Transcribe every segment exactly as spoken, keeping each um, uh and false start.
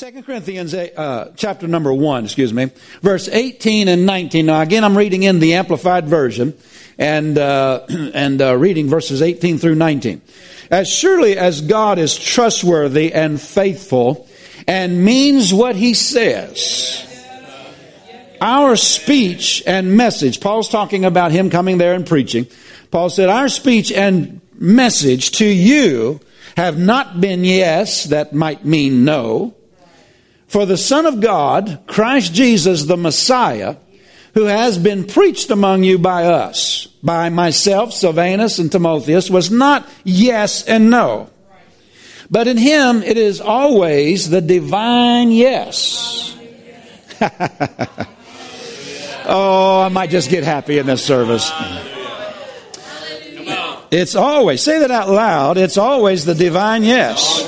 Second Corinthians uh, chapter number one, excuse me, verse eighteen and nineteen. Now again, I'm reading in the Amplified Version and uh, and uh, reading verses eighteen through nineteen. As surely as God is trustworthy and faithful and means what he says, our speech and message, Paul's talking about him coming there and preaching. Paul said, our speech and message to you have not been yes, that might mean no. For the Son of God, Christ Jesus the Messiah, who has been preached among you by us, by myself, Silvanus, and Timotheus, was not yes and no. But in him it is always the divine yes. Oh, I might just get happy in this service. It's always, say that out loud, it's always the divine yes.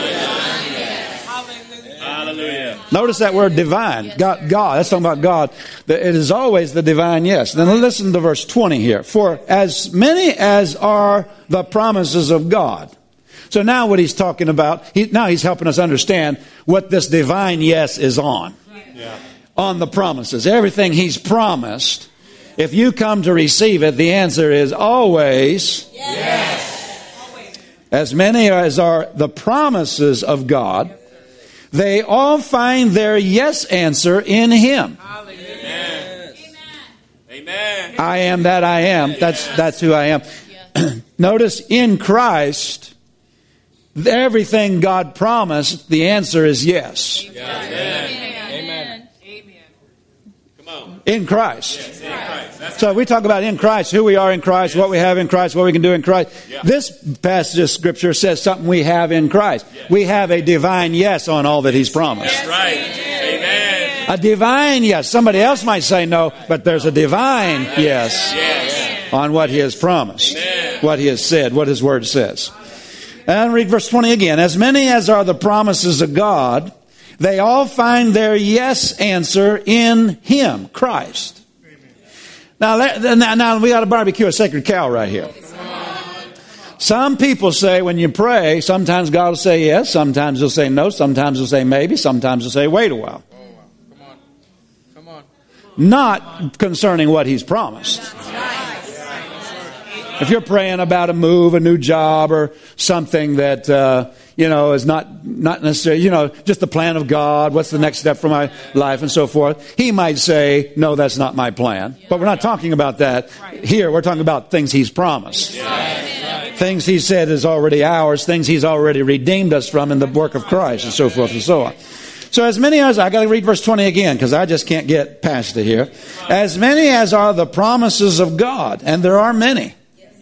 Notice that word divine. God, God, that's talking about God. It is always the divine yes. Then listen to verse twenty here. For as many as are the promises of God. So now what he's talking about, he, now he's helping us understand what this divine yes is on. Yeah. On the promises. Everything he's promised, if you come to receive it, the answer is always yes. As many as are the promises of God, they all find their yes answer in him. Amen. Amen. I am that I am. That's that's who I am. Notice, in Christ, everything God promised, the answer is yes. Amen. Amen. Amen. Come on. In Christ. Yes, in Christ. That's so we talk about in Christ, who we are in Christ, yes. What we have in Christ, what we can do in Christ. Yeah. This passage of Scripture says something we have in Christ. Yes. We have a divine yes on all that he's promised. That's right. Amen. A divine yes. Somebody else might say no, but there's a divine yes, yes. on what he has promised, Amen. What he has said, what his word says. And read verse twenty again. As many as are the promises of God, they all find their yes answer in him, Christ. Now, now, now we got to barbecue a sacred cow right here. Some people say when you pray, sometimes God will say yes, sometimes he'll say no, sometimes he'll say maybe, sometimes he'll say wait a while. Come on. Come on. Not concerning what he's promised. If you're praying about a move, a new job, or something that, uh, you know, is not, not necessarily, you know, just the plan of God, what's the next step for my life and so forth, he might say, no, that's not my plan. But we're not talking about that here. We're talking about things he's promised. Things he said is already ours, things he's already redeemed us from in the work of Christ and so forth and so on. So as many as, I got to read verse twenty again because I just can't get past it here. As many as are the promises of God, and there are many.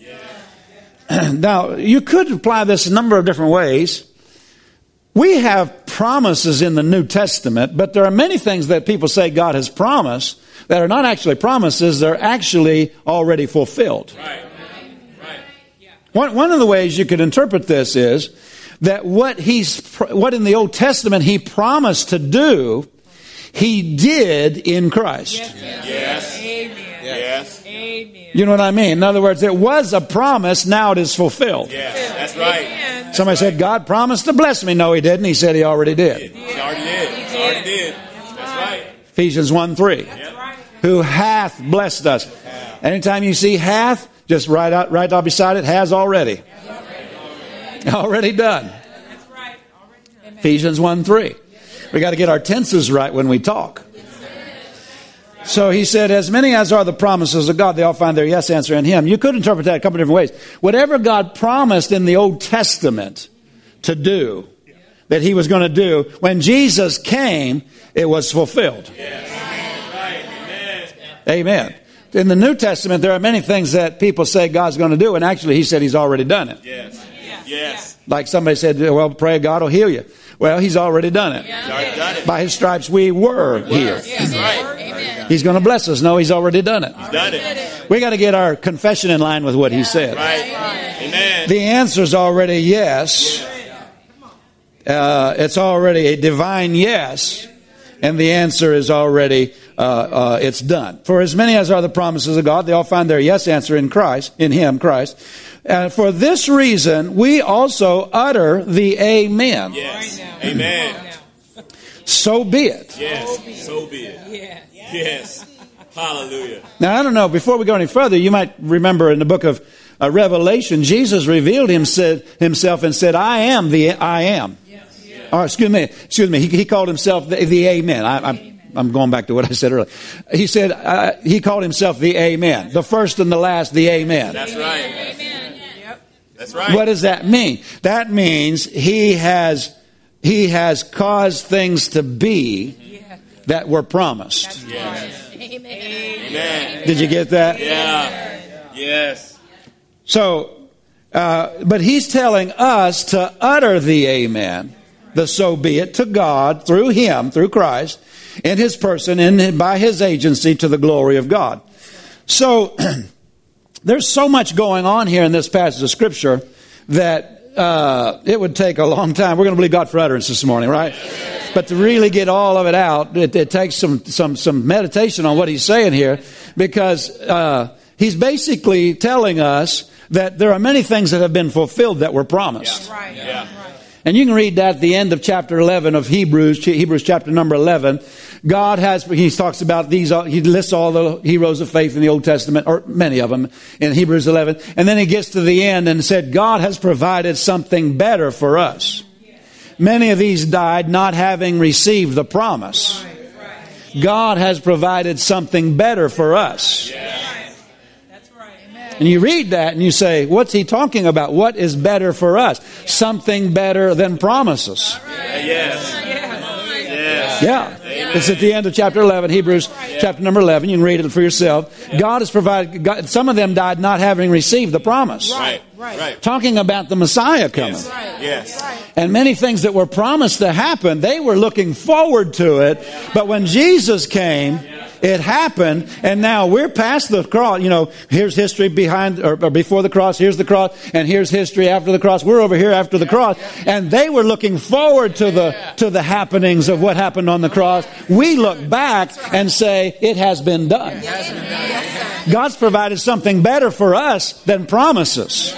Now, you could apply this a number of different ways. We have promises in the New Testament, but there are many things that people say God has promised that are not actually promises. They're actually already fulfilled. Right. Right. One, one of the ways you could interpret this is that what he's, what in the Old Testament he promised to do, he did in Christ. Yes. Yes. Yes. Amen. Yes. Amen. You know what I mean? In other words, it was a promise, now it is fulfilled. Yes, that's right. That's Somebody right. said, God promised to bless me. No, he didn't. He said he already did. He already did. He already did. That's right. Ephesians one three. Yep. Who hath blessed us. Anytime you see hath, just write out, right out beside it, has already. Already, already done. That's right. Already done. Ephesians one three. We got to get our tenses right when we talk. So he said, as many as are the promises of God, they all find their yes answer in him. You could interpret that a couple of different ways. Whatever God promised in the Old Testament to do, that he was going to do, when Jesus came, it was fulfilled. Yes. Amen. In the New Testament, there are many things that people say God's going to do, and actually he said he's already done it. Yes. Yes. Like somebody said, well, pray God will heal you. Well, he's already done it. He's already done it. By his stripes we were healed. Yes. Right. Amen. He's going to bless us. No, he's already done it. He's done it. We got to get our confession in line with what he said. Right. Amen. The answer is already yes. Uh, it's already a divine yes. And the answer is already, uh, uh, it's done. For as many as are the promises of God, they all find their yes answer in Christ, in him, Christ. And for this reason, we also utter the amen. Yes. Amen. So be it. Yes, so be it. Yes. Yes. Hallelujah. Now, I don't know, before we go any further, you might remember in the book of uh, Revelation, Jesus revealed himself and said, I am the I am. Yes. Yes. Or, excuse me, excuse me, he, he called himself the, the Amen. I, I'm, I'm going back to what I said earlier. He said, uh, he called himself the Amen. The first and the last, the Amen. That's right. Amen. Yep. That's right. What does that mean? That means he has, he has caused things to be that were promised. Yes. Amen. Amen. Did you get that? Yeah. Yes. So, uh, but he's telling us to utter the amen, the so be it, to God through him, through Christ, in his person, and by his agency to the glory of God. So, there's so much going on here in this passage of Scripture that uh, it would take a long time. We're going to believe God for utterance this morning, right? But to really get all of it out, it, it takes some, some, some meditation on what he's saying here, because uh, he's basically telling us that there are many things that have been fulfilled that were promised. Yeah. Right. Yeah. And you can read that at the end of chapter eleven of Hebrews, Hebrews chapter number eleven. God has, he talks about these, he lists all the heroes of faith in the Old Testament, or many of them in Hebrews eleven. And then he gets to the end and said, God has provided something better for us. Many of these died not having received the promise. God has provided something better for us. And you read that and you say, what's he talking about? What is better for us? Something better than promises. Yes. Yes. Yeah. It's at the end of chapter eleven, Hebrews chapter number eleven. You can read it for yourself. God has provided, God, some of them died not having received the promise. Right. Right. Talking about the Messiah coming. Yes. Yes. And many things that were promised to happen, they were looking forward to it. But when Jesus came, it happened, and now we're past the cross. You know, here's history behind or, or before the cross. Here's the cross, and here's history after the cross. We're over here after the cross, and they were looking forward to the to the happenings of what happened on the cross. We look back and say it has been done. God's provided something better for us than promises.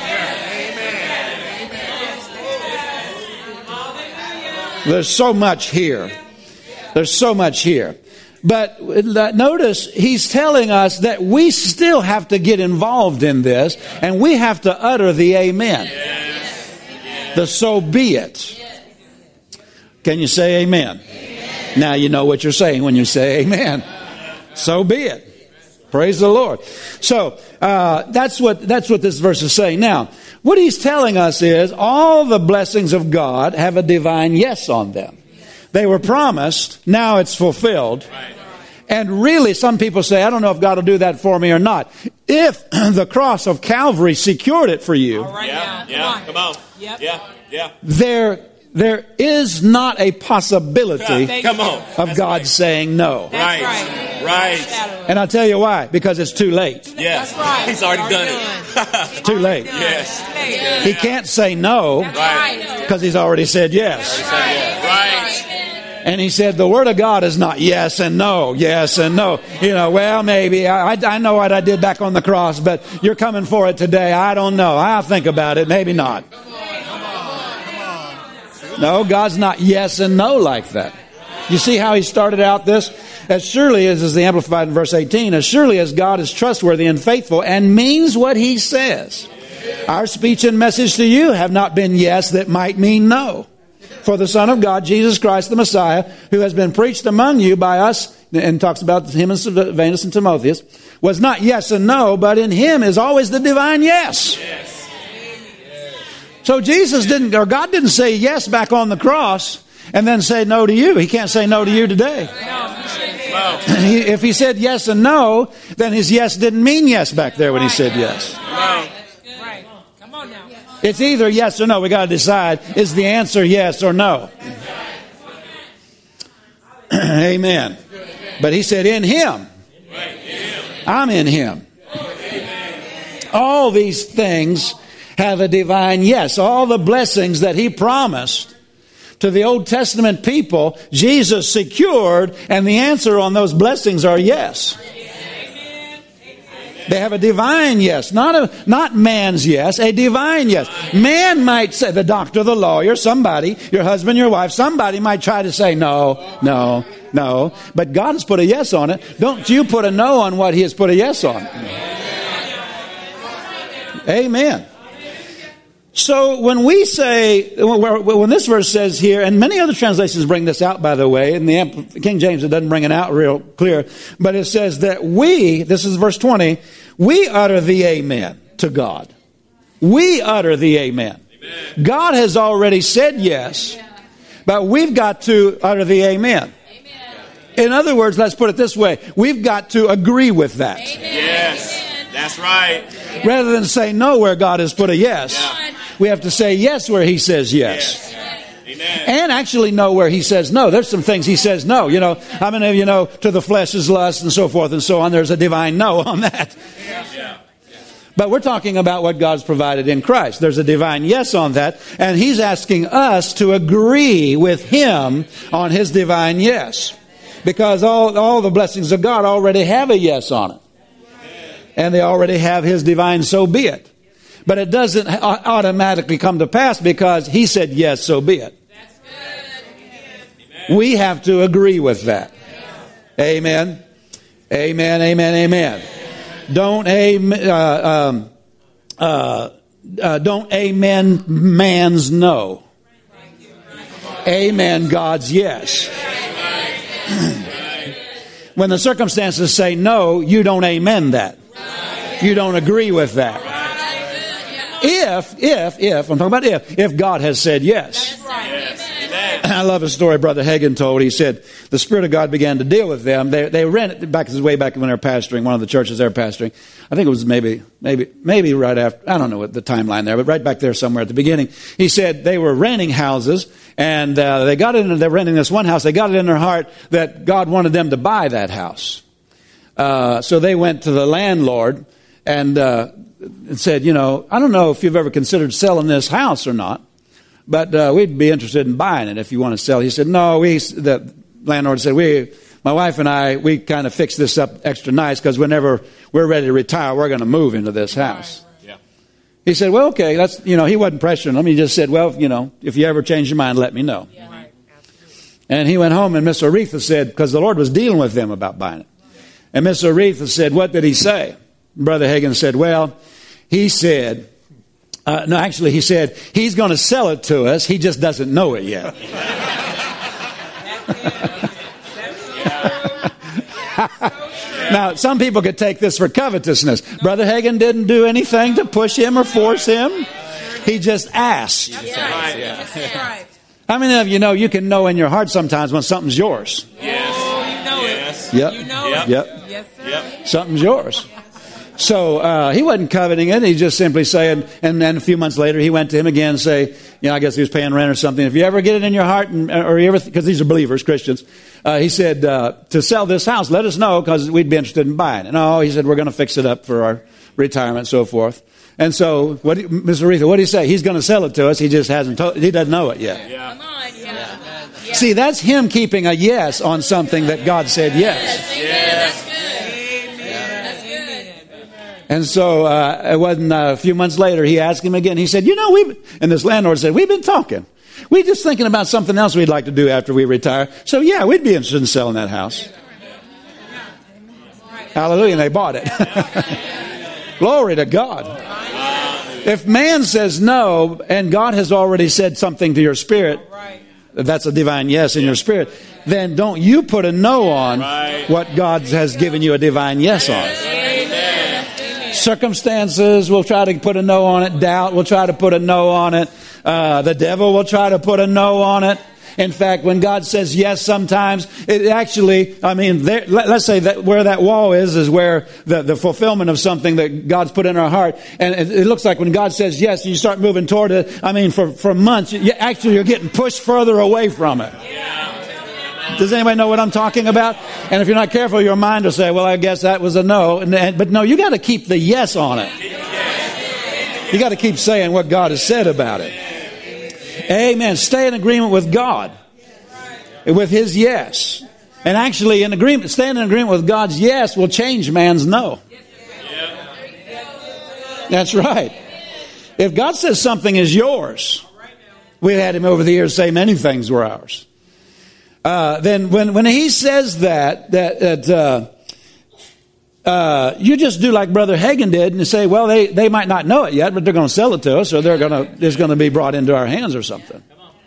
There's so much here. There's so much here. But notice he's telling us that we still have to get involved in this, and we have to utter the amen. The so be it. Can you say amen? Now you know what you're saying when you say amen. So be it. Praise the Lord. So uh, that's what that's what this verse is saying. Now, what he's telling us is all the blessings of God have a divine yes on them. They were promised. Now it's fulfilled. And really, some people say, I don't know if God will do that for me or not. If the cross of Calvary secured it for you, all right, yeah, yeah, come on. Yep. Yeah, yeah. There, there is not a possibility yeah, come on. of That's God right. saying no. Right, right. right. And I'll tell you why. Because it's too late. Yes, right. He's already done it. It's too late. Yes. He can't say no because he's already said yes. Right. And he said, the word of God is not yes and no, yes and no. You know, well, maybe. I, I know what I did back on the cross, but you're coming for it today. I don't know. I'll think about it. Maybe not. No, God's not yes and no like that. You see how he started out this? As surely as is the Amplified in verse eighteen, as surely as God is trustworthy and faithful and means what he says. Our speech and message to you have not been yes that might mean no. For the Son of God, Jesus Christ the Messiah, who has been preached among you by us, and talks about him and Silvanus and Timotheus, was not yes and no, but in him is always the divine yes. yes. So Jesus didn't, or God didn't say yes back on the cross and then say no to you. He can't say no to you today. He, if he said yes and no, then his yes didn't mean yes back there when he said yes. Right. Come on now. It's either yes or no. We got to decide, is the answer yes or no? Amen. But he said in him. I'm in him. All these things have a divine yes. All the blessings that he promised to the Old Testament people, Jesus secured, and the answer on those blessings are yes. They have a divine yes, not a not man's yes, a divine yes. Man might say, the doctor, the lawyer, somebody, your husband, your wife, somebody might try to say no, no, no. But God has put a yes on it. Don't you put a no on what He has put a yes on. Amen. So when we say, when this verse says here, and many other translations bring this out, by the way, in the King James it doesn't bring it out real clear, but it says that we, this is verse twenty, we utter the amen to God. We utter the amen. Amen. God has already said yes, but we've got to utter the amen. Amen. In other words, let's put it this way, we've got to agree with that. Amen. Yes, that's right. Rather than say no where God has put a yes. Yeah. We have to say yes where He says yes. yes. Amen. And actually know where He says no. There's some things He says no. You know, how many of you know to the flesh is lust and so forth and so on? There's a divine no on that. Yeah. But we're talking about what God's provided in Christ. There's a divine yes on that. And He's asking us to agree with Him on His divine yes. Because all, all the blessings of God already have a yes on it. And they already have His divine so be it. But it doesn't automatically come to pass because He said, yes, so be it. That's good. We have to agree with that. Amen. Amen, amen, amen. Don't, amen, uh, um, uh, uh, don't amen man's no. Amen God's yes. When the circumstances say no, you don't amen that. You don't agree with that. If, if, if, I'm talking about if, if God has said yes. I love a story Brother Hagin told. He said the Spirit of God began to deal with them. They they ran back, this is way back when they were pastoring, one of the churches they were pastoring. I think it was maybe, maybe, maybe right after, I don't know what the timeline there, but right back there somewhere at the beginning. He said they were renting houses and uh, they got it in, they're renting this one house. They got it in their heart that God wanted them to buy that house. Uh, so they went to the landlord and, uh, and said, you know, I don't know if you've ever considered selling this house or not, but uh, we'd be interested in buying it if you want to sell. He said, no, we, the landlord said, we, my wife and I, we kind of fixed this up extra nice because whenever we're ready to retire, we're going to move into this house. Yeah. He said, well, okay, that's, you know, he wasn't pressuring them. He just said, well, you know, if you ever change your mind, let me know. Yeah. Right. And he went home and Miss Aretha said, because the Lord was dealing with them about buying it. And Miss Aretha said, what did he say? Brother Hagin said, well, he said, uh, no, actually he said, he's going to sell it to us. He just doesn't know it yet. Now, some people could take this for covetousness. Brother Hagin didn't do anything to push him or force him. He just asked. How many of you know you can know in your heart sometimes when something's yours? Yes. You know yes. it. Yep. You know yep. it. Yep. Yes, sir. Yep. Something's yours. So uh, he wasn't coveting it. He just simply saying, and then a few months later he went to him again and say, you know, I guess he was paying rent or something. If you ever get it in your heart, and, or you ever, because these are believers, Christians, uh, he said, uh, to sell this house, let us know because we'd be interested in buying it. No, he said, we're going to fix it up for our retirement and so forth. And so, what, Mister Aretha, what did he say? He's going to sell it to us. He just hasn't told, he doesn't know it yet. Yeah. Come on, yeah. Yeah. See, that's him keeping a yes on something that God said yes. Yes. That's good. And so uh, it wasn't uh, a few months later, he asked him again. He said, you know, we and this landlord said, we've been talking. We're just thinking about something else we'd like to do after we retire. So, yeah, we'd be interested in selling that house. Hallelujah. And they bought it. Glory to God. If man says no, and God has already said something to your spirit, that's a divine yes in your spirit, then don't you put a no on what God has given you a divine yes on. Circumstances will try to put a no on it. Doubt will try to put a no on it. Uh, the devil will try to put a no on it. In fact, when God says yes sometimes, it actually, I mean, there, let, let's say that where that wall is, is where the, the fulfillment of something that God's put in our heart. And it, it looks like when God says yes, you start moving toward it. I mean, for, for months, you, actually you're getting pushed further away from it. Does anybody know what I'm talking about? And if you're not careful, your mind will say, well, I guess that was a no. And, and, but no, you got to keep the yes on it. You got to keep saying what God has said about it. Amen. Stay in agreement with God, with His yes. And actually, in agreement, staying in agreement with God's yes will change man's no. That's right. If God says something is yours, we've had him over the years say many things were ours. Uh, then when, when he says that, that, that uh, uh, you just do like Brother Hagin did and say, well, they, they might not know it yet, but they're going to sell it to us, or they're going to, it's going to be brought into our hands or something.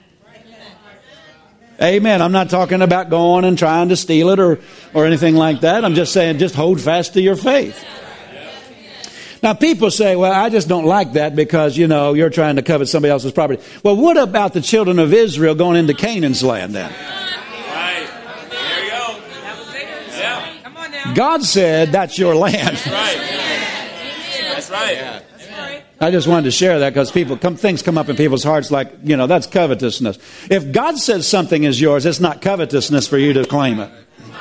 Amen. I'm not talking about going and trying to steal it or, or anything like that. I'm just saying, just hold fast to your faith. Now, people say, well, I just don't like that because, you know, you're trying to covet somebody else's property. Well, what about the children of Israel going into Canaan's land then? Right. There you go. Yeah. Come on now. God said that's your land. That's right. That's right. I just wanted to share that because people come, things come up in people's hearts like, you know, that's covetousness. If God says something is yours, it's not covetousness for you to claim it.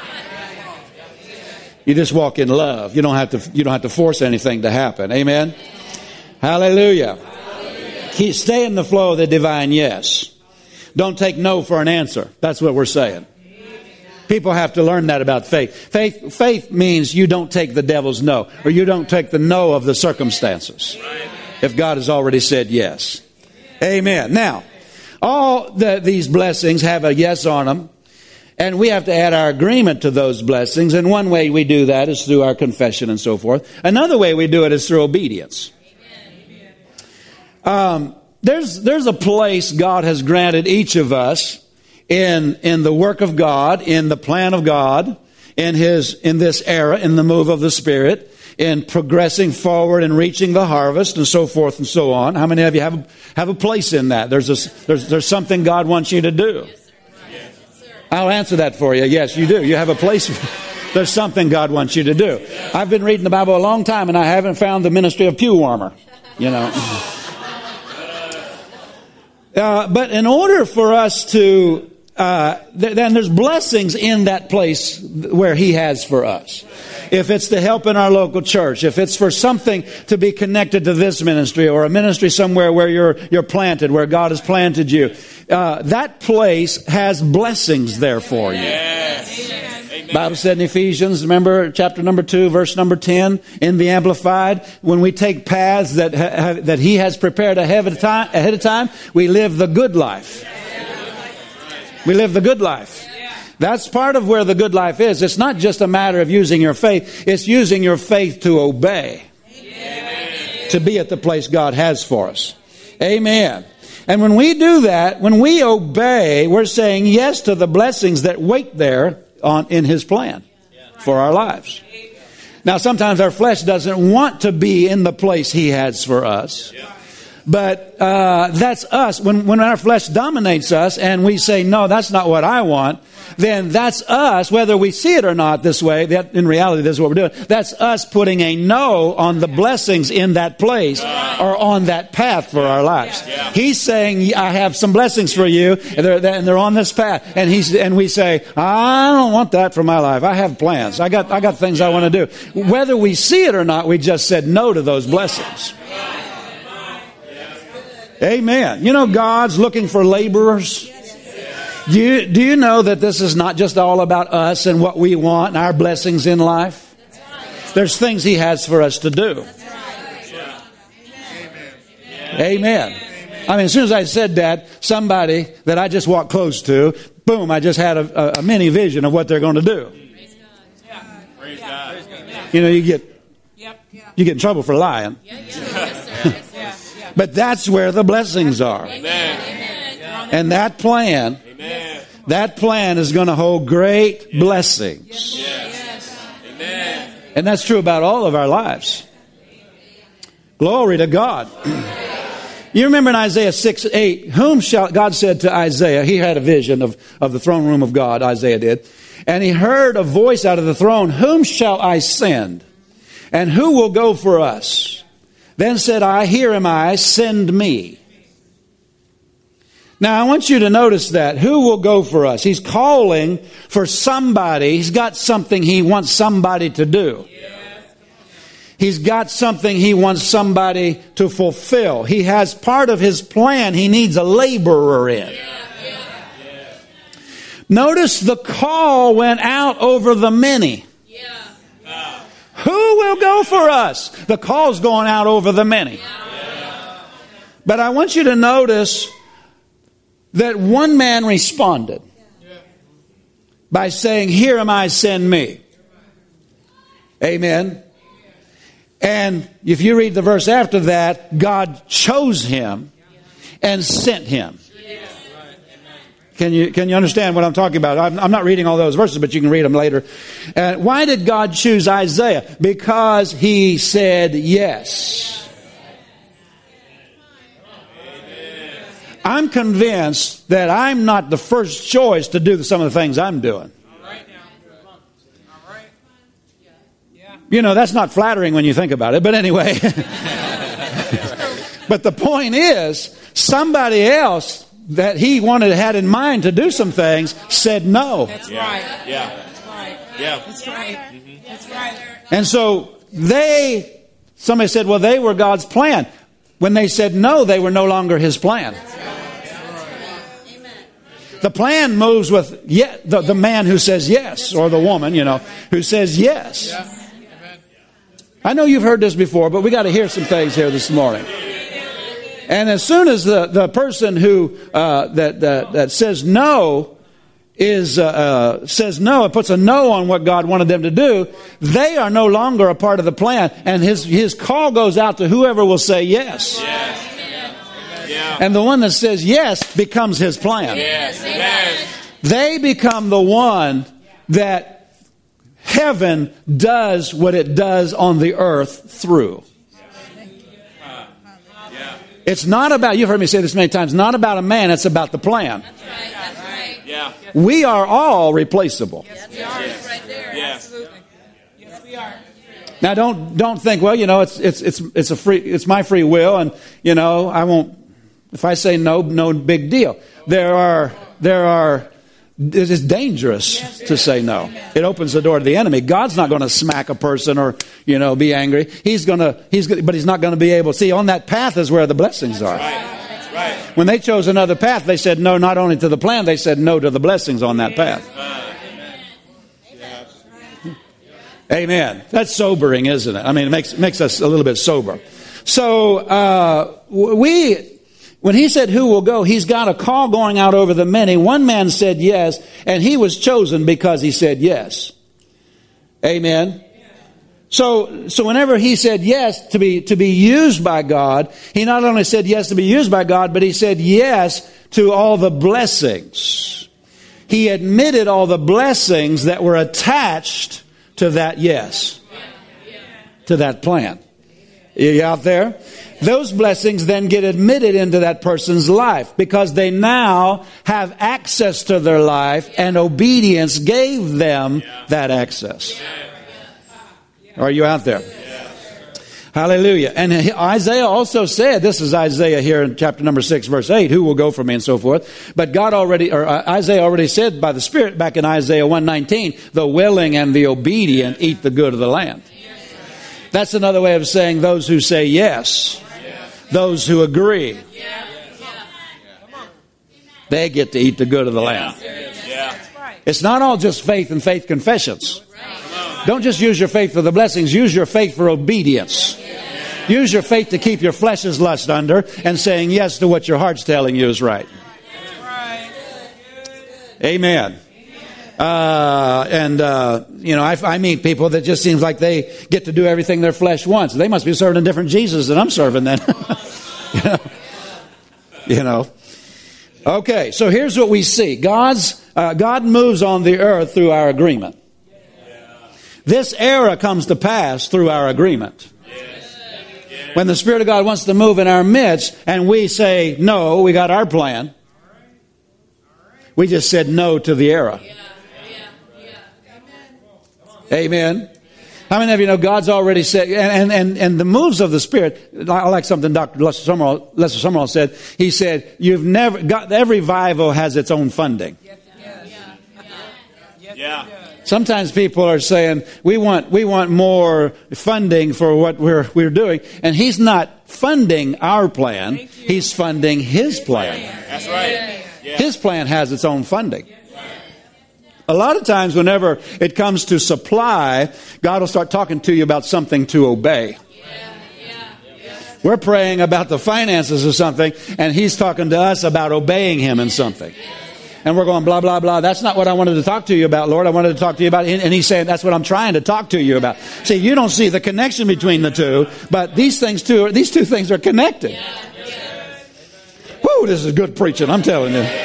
You just walk in love. You don't have to, you don't have to force anything to happen. Amen. Hallelujah. Keep, stay in the flow of the divine yes. Don't take no for an answer. That's what we're saying. People have to learn that about faith. Faith, faith means you don't take the devil's no, or you don't take the no of the circumstances. If God has already said yes. Amen. Now, all the, these blessings have a yes on them. And we have to add our agreement to those blessings. And one way we do that is through our confession and so forth. Another way we do it is through obedience. Um, there's, there's a place God has granted each of us in, in the work of God, in the plan of God, in his, in this era, in the move of the Spirit, in progressing forward and reaching the harvest and so forth and so on. How many of you have a, have a place in that? There's a, there's, there's something God wants you to do. I'll answer that for you. Yes, you do. You have a place. There's something God wants you to do. I've been reading the Bible a long time, and I haven't found the ministry of pew warmer. You know. Uh, but in order for us to, uh, th- then there's blessings in that place where He has for us. If it's to help in our local church, if it's for something to be connected to this ministry or a ministry somewhere where you're you're planted, where God has planted you, uh, that place has blessings there for you. Yes. Bible said in Ephesians, remember chapter number two, verse number ten, in the Amplified, when we take paths that ha- that He has prepared ahead of time, ahead of time, we live the good life. We live the good life. That's part of where the good life is. It's not just a matter of using your faith. It's using your faith to obey. Amen. To be at the place God has for us. Amen. And when we do that, when we obey, we're saying yes to the blessings that wait there on in His plan for our lives. Now, sometimes our flesh doesn't want to be in the place He has for us. But uh, that's us. When, when our flesh dominates us and we say, no, that's not what I want, then that's us, whether we see it or not this way, that in reality this is what we're doing, that's us putting a no on the blessings in that place or on that path for our lives. He's saying, I have some blessings for you, and they're, and they're on this path. And he's and we say, I don't want that for my life. I have plans. I got, I got things I want to do. Whether we see it or not, we just said no to those blessings. Amen. You know, God's looking for laborers. Do you, do you know that this is not just all about us and what we want and our blessings in life? There's things He has for us to do. Amen. I mean, as soon as I said that, somebody that I just walked close to, boom, I just had a, a, a mini vision of what they're going to do. Praise God. You know, you get you get in trouble for lying. But that's where the blessings are. Amen. And that plan, Amen. that plan is going to hold great blessings. Yes. Amen. And that's true about all of our lives. Glory to God. You remember in Isaiah six eight, whom shall, God said to Isaiah, he had a vision of, of the throne room of God, Isaiah did. And he heard a voice out of the throne, whom shall I send? And who will go for us? Then said I, here am I, send me. Now I want you to notice that. Who will go for us? He's calling for somebody. He's got something He wants somebody to do. He's got something He wants somebody to fulfill. He has part of His plan He needs a laborer in. Notice the call went out over the many. Who will go for us? The call's going out over the many. But I want you to notice that one man responded by saying, here am I, send me. Amen. And if you read the verse after that, God chose him and sent him. Can you can you understand what I'm talking about? I'm, I'm not reading all those verses, but you can read them later. Uh, why did God choose Isaiah? Because he said yes. I'm convinced that I'm not the first choice to do some of the things I'm doing. You know, that's not flattering when you think about it, but anyway. But the point is, somebody else that he wanted had in mind to do some things said no. That's Yeah. right. Yeah. That's right. Yeah. That's right. Mm-hmm. That's right. And so they, somebody said, well, they were God's plan. When they said no, they were no longer his plan. The plan moves with yeah, the, the man who says yes, or the woman, you know, who says yes. I know you've heard this before, but we got to hear some things here this morning. And as soon as the, the person who uh, that, that that says no is uh, uh, says no and puts a no on what God wanted them to do, they are no longer a part of the plan, and his his call goes out to whoever will say yes. Yes. Yeah. And the one that says yes becomes his plan. Yes. Amen. They become the one that heaven does what it does on the earth through. It's not about, you've heard me say this many times, not about a man, it's about the plan. That's right. That's right. Yeah. We are all replaceable. Yes, we are. It's right there. Yes. Absolutely. Yes, we are. Now don't don't think, well, you know, it's it's it's it's a free it's my free will, and you know, I won't, if I say no, no big deal. There are there are it is dangerous to say no. It opens the door to the enemy. God's not going to smack a person or, you know, be angry. He's going to, he's, but he's not going to be able. See, on that path is where the blessings are. Right. Right. When they chose another path, they said no, not only to the plan, they said no to the blessings on that path. Amen. That's sobering, isn't it? I mean, it makes makes us a little bit sober. So uh, we. When he said, who will go, he's got a call going out over the many. One man said yes, and he was chosen because he said yes. Amen. So, so whenever he said yes to be, to be used by God, he not only said yes to be used by God, but he said yes to all the blessings. He admitted all the blessings that were attached to that yes, to that plan. You out there? Those blessings then get admitted into that person's life because they now have access to their life, and obedience gave them that access. Are you out there? Hallelujah. And Isaiah also said, this is Isaiah here in chapter number six, verse eight, who will go for me and so forth. But God already, or Isaiah already said by the Spirit back in Isaiah one nineteen, the willing and the obedient eat the good of the land. That's another way of saying those who say yes. Those who agree, they get to eat the good of the land. It's not all just faith and faith confessions. Don't just use your faith for the blessings. Use your faith for obedience. Use your faith to keep your flesh's lust under and saying yes to what your heart's telling you is right. Amen. Uh, and, uh, you know, I, I meet people that just seems like they get to do everything their flesh wants. They must be serving a different Jesus than I'm serving then. you know? You know. Okay, so here's what we see. God's, uh, God moves on the earth through our agreement. This era comes to pass through our agreement. When the Spirit of God wants to move in our midst and we say, no, we got our plan. We just said no to the era. Amen. How many of you know God's already said, and, and, and the moves of the Spirit, I like something Doctor Lester Summerall, Lester Summerall said. He said, you've never got, every revival has its own funding. Yeah. Sometimes people are saying, we want, we want more funding for what we're, we're doing. And he's not funding our plan. He's funding his plan. That's right. Yeah. His plan has its own funding. A lot of times whenever it comes to supply, God will start talking to you about something to obey. We're praying about the finances or something, and He's talking to us about obeying Him in something. And we're going, blah, blah, blah. That's not what I wanted to talk to you about, Lord. I wanted to talk to you about, and He's saying, that's what I'm trying to talk to you about. See, you don't see the connection between the two, but these things two, these two things are connected. Woo, this is good preaching, I'm telling you.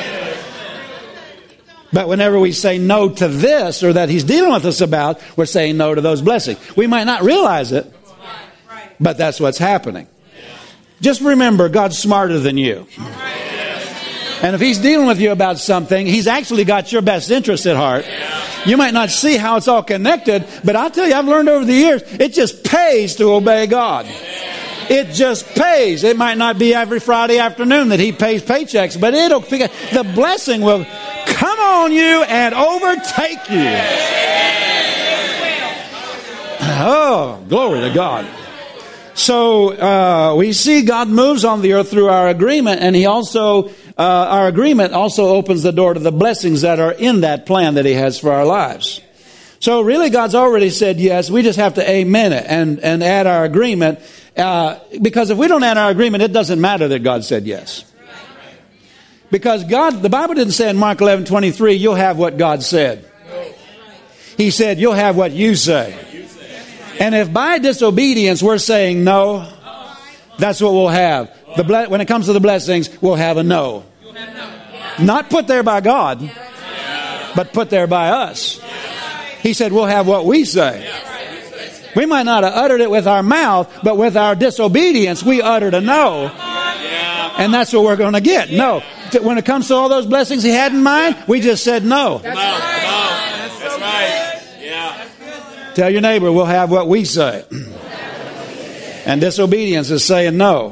But whenever we say no to this, or that He's dealing with us about, we're saying no to those blessings. We might not realize it, but that's what's happening. Just remember, God's smarter than you. And if He's dealing with you about something, He's actually got your best interest at heart. You might not see how it's all connected, but I'll tell you, I've learned over the years, it just pays to obey God. It just pays. It might not be every Friday afternoon that He pays paychecks, but it'll figure, the blessing will come on you and overtake you. Oh, glory to God. So uh, we see God moves on the earth through our agreement, and He also, uh, our agreement also opens the door to the blessings that are in that plan that He has for our lives. So really, God's already said yes. We just have to amen it and, and add our agreement. Uh, because if we don't add our agreement, it doesn't matter that God said yes. Because God, the Bible didn't say in Mark eleven twenty-three, you'll have what God said. He said, you'll have what you say. And if by disobedience we're saying no, that's what we'll have. The ble- when it comes to the blessings, we'll have a no. Not put there by God, but put there by us. He said, we'll have what we say. We might not have uttered it with our mouth, but with our disobedience, we uttered a no. And that's what we're going to get. No. When it comes to all those blessings He had in mind, we just said no. Come on, come on. That's right. Yeah. Tell your neighbor, we'll have what we say. And disobedience is saying no.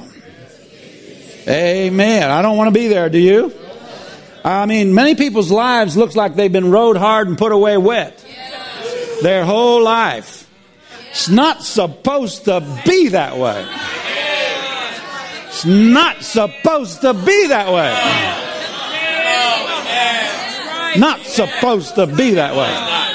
Amen. I don't want to be there, do you? I mean, many people's lives looks like they've been rode hard and put away wet. Their whole life. It's not supposed to be that way. It's not supposed to be that way. Not supposed to be that way.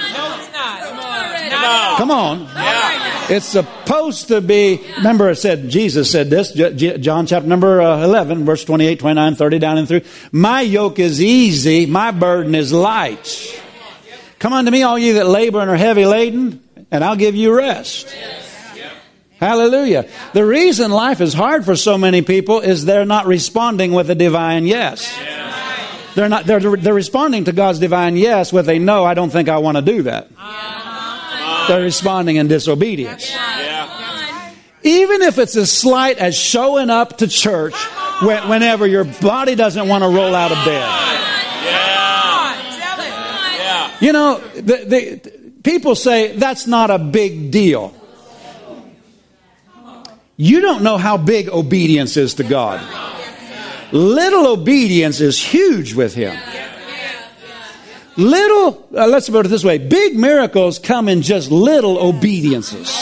Come on. It's supposed to be. Remember, it said, Jesus said this, John chapter number eleven, verse twenty-eight, twenty-nine, thirty, down and through. My yoke is easy, my burden is light. Come unto me, all ye that labor and are heavy laden, and I'll give you rest. Hallelujah. The reason life is hard for so many people is they're not responding with a divine yes. They're not. They're, they're responding to God's divine yes with a no, I don't think I want to do that. They're responding in disobedience. Even if it's as slight as showing up to church when, whenever your body doesn't want to roll out of bed. You know, the, the, people say that's not a big deal. You don't know how big obedience is to God. Little obedience is huge with Him. Little, uh, let's put it this way, big miracles come in just little obediences.